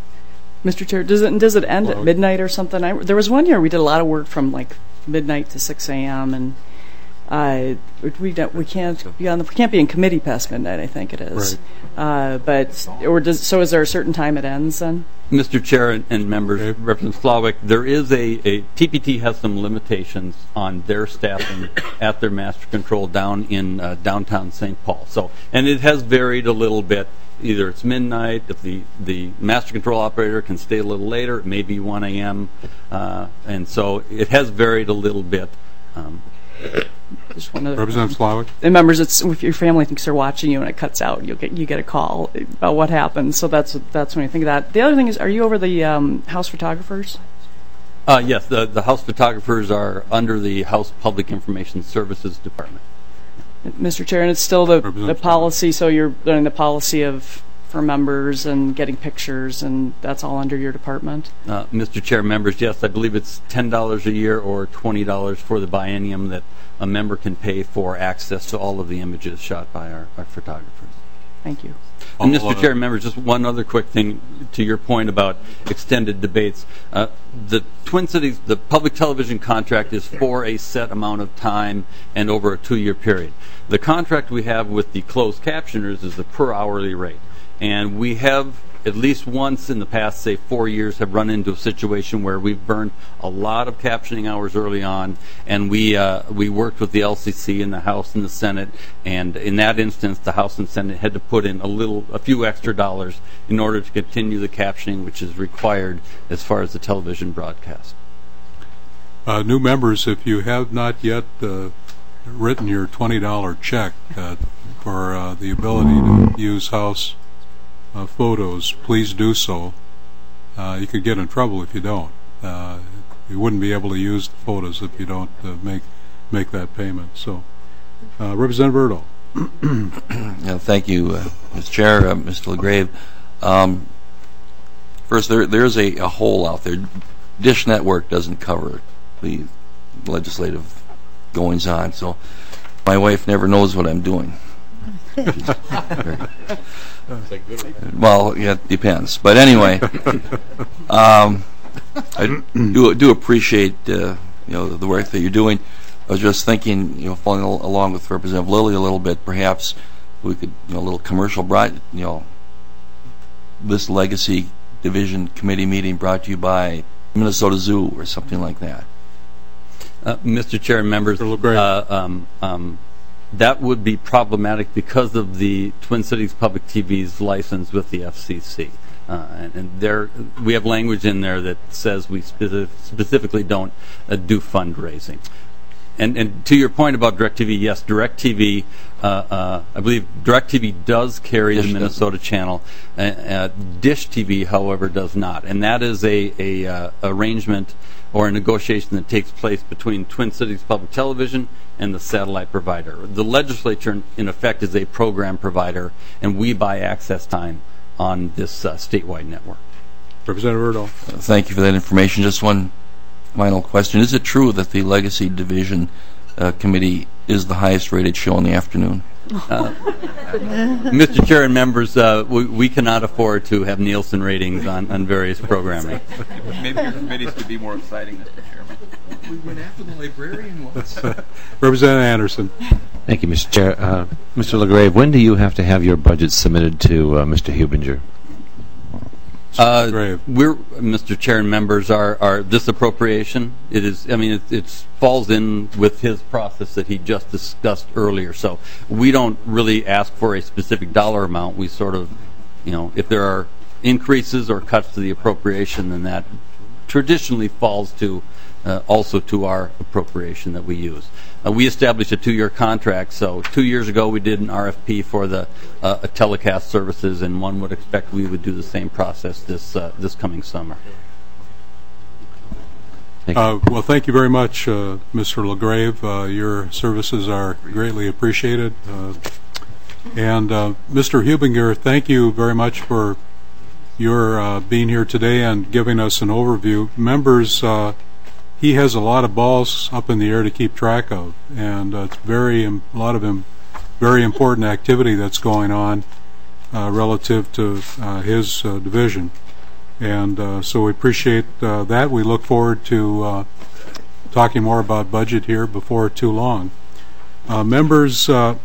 Mr. Chair, does it end at midnight or something? There was one year we did a lot of work from like midnight to 6 a.m. and we can't be in committee past midnight. I think it is. Right. So is there a certain time it ends then? Mr. Chair and members, Representative Slawick, there is a TPT has some limitations on their staffing at their master control down in downtown St. Paul. So, and it has varied a little bit. Either it's midnight, if the master control operator can stay a little later, it may be 1 a.m. And so it has varied a little bit. Just one other Representative Slawick. And members, if your family thinks they're watching you and it cuts out, you get a call about what happened. So that's when you think of that. The other thing is, are you over the House photographers? Yes, the House photographers are under the House Public Information Services Department. Mr. Chair, and it's still the policy, so you're doing the policy for members and getting pictures, and that's all under your department? Mr. Chair, members, yes, I believe it's $10 a year or $20 for the biennium that a member can pay for access to all of the images shot by our photographers. Thank you. And Mr. Chair, members, just one other quick thing to your point about extended debates. The Twin Cities, the public television contract is for a set amount of time and over a 2-year period. The contract we have with the closed captioners is the per hourly rate. And we have at least once in the past, say 4 years, have run into a situation where we've burned a lot of captioning hours early on, and we worked with the LCC in the House and the Senate, and in that instance, the House and Senate had to put in a few extra dollars in order to continue the captioning, which is required as far as the television broadcast. New members, if you have not yet written your $20 check for the ability to use House photos, please do so. You could get in trouble if you don't. You wouldn't be able to use the photos if you don't make that payment. So, Representative Erdahl. Thank you, Mr. Chair, Mr. LaGrave. First, there's a hole out there. Dish Network doesn't cover the legislative goings on, so my wife never knows what I'm doing. Well, yeah, it depends. But anyway, I do appreciate the work that you're doing. I was just thinking, following along with Representative Lilly a little bit, perhaps we could, a little commercial this Legacy Division Committee meeting brought to you by Minnesota Zoo or something like that. Mr. Chair and members, that would be problematic because of the Twin Cities Public TV's license with the FCC. And we have language in there that says we specifically don't do fundraising. And to your point about DirecTV, yes, DirecTV, I believe DirecTV does carry the Minnesota channel. Dish TV, however, does not. And that is a arrangement or a negotiation that takes place between Twin Cities Public Television and the satellite provider. The legislature, in effect, is a program provider, and we buy access time on this statewide network. Representative Erdahl. Thank you for that information. Just one final question. Is it true that the Legacy Division Committee is the highest rated show in the afternoon? Mr. Chair and members, we cannot afford to have Nielsen ratings on various programming. Maybe your committees could be more exciting, Mr. Chairman. We went after the librarian once. Representative Anderson. Thank you, Mr. Chair. Mr. LaGrave, when do you have to have your budget submitted to Mr. Hubinger? Mr. Chair and members, are this appropriation, it is, I mean, it falls in with his process that he just discussed earlier. So we don't really ask for a specific dollar amount. We sort of, if there are increases or cuts to the appropriation, then that traditionally falls to also to our appropriation that we use. We established a 2-year contract, so 2 years ago we did an RFP for the telecast services, and one would expect we would do the same process this coming summer. Well, thank you very much, Mr. LaGrave. Your services are greatly appreciated. And Mr. Hubinger, thank you very much for your being here today and giving us an overview. Members, he has a lot of balls up in the air to keep track of, and it's very important activity that's going on relative to his division. And so we appreciate that. We look forward to talking more about budget here before too long. Members,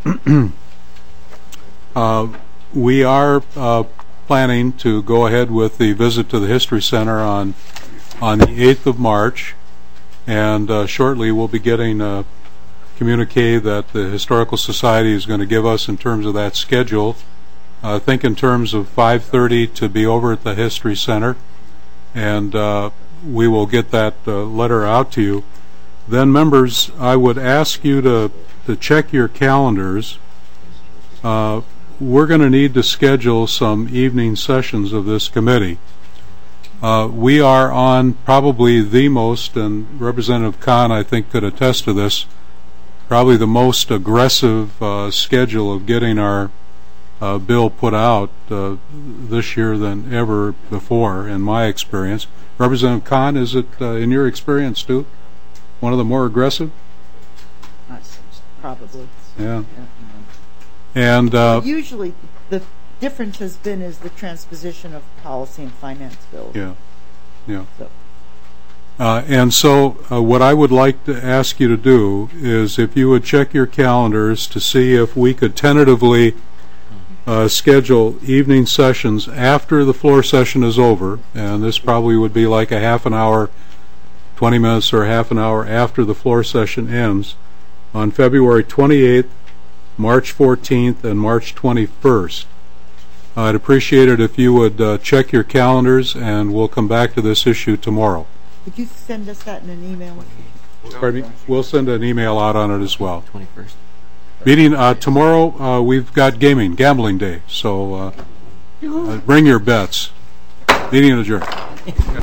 we are planning to go ahead with the visit to the History Center on the 8th of March. And shortly we'll be getting a communique that the Historical Society is going to give us in terms of that schedule. I think in terms of 5:30 to be over at the History Center, and we will get that letter out to you. Then, members, I would ask you to check your calendars. We're going to need to schedule some evening sessions of this committee. We are on probably the most, and Representative Kahn, I think, could attest to this, probably the most aggressive schedule of getting our bill put out this year than ever before, in my experience. Representative Kahn, is it, in your experience, too, one of the more aggressive? Probably. Yeah. And usually the difference has been is the transposition of policy and finance bills. Yeah. So. And so what I would like to ask you to do is if you would check your calendars to see if we could tentatively schedule evening sessions after the floor session is over, and this probably would be like a half an hour, 20 minutes or half an hour after the floor session ends, on February 28th, March 14th, and March 21st. I'd appreciate it if you would check your calendars, and we'll come back to this issue tomorrow. Would you send us that in an email? Pardon me? We'll send an email out on it as well. 21st. Meeting tomorrow, we've got gambling day, so bring your bets. Meeting adjourned.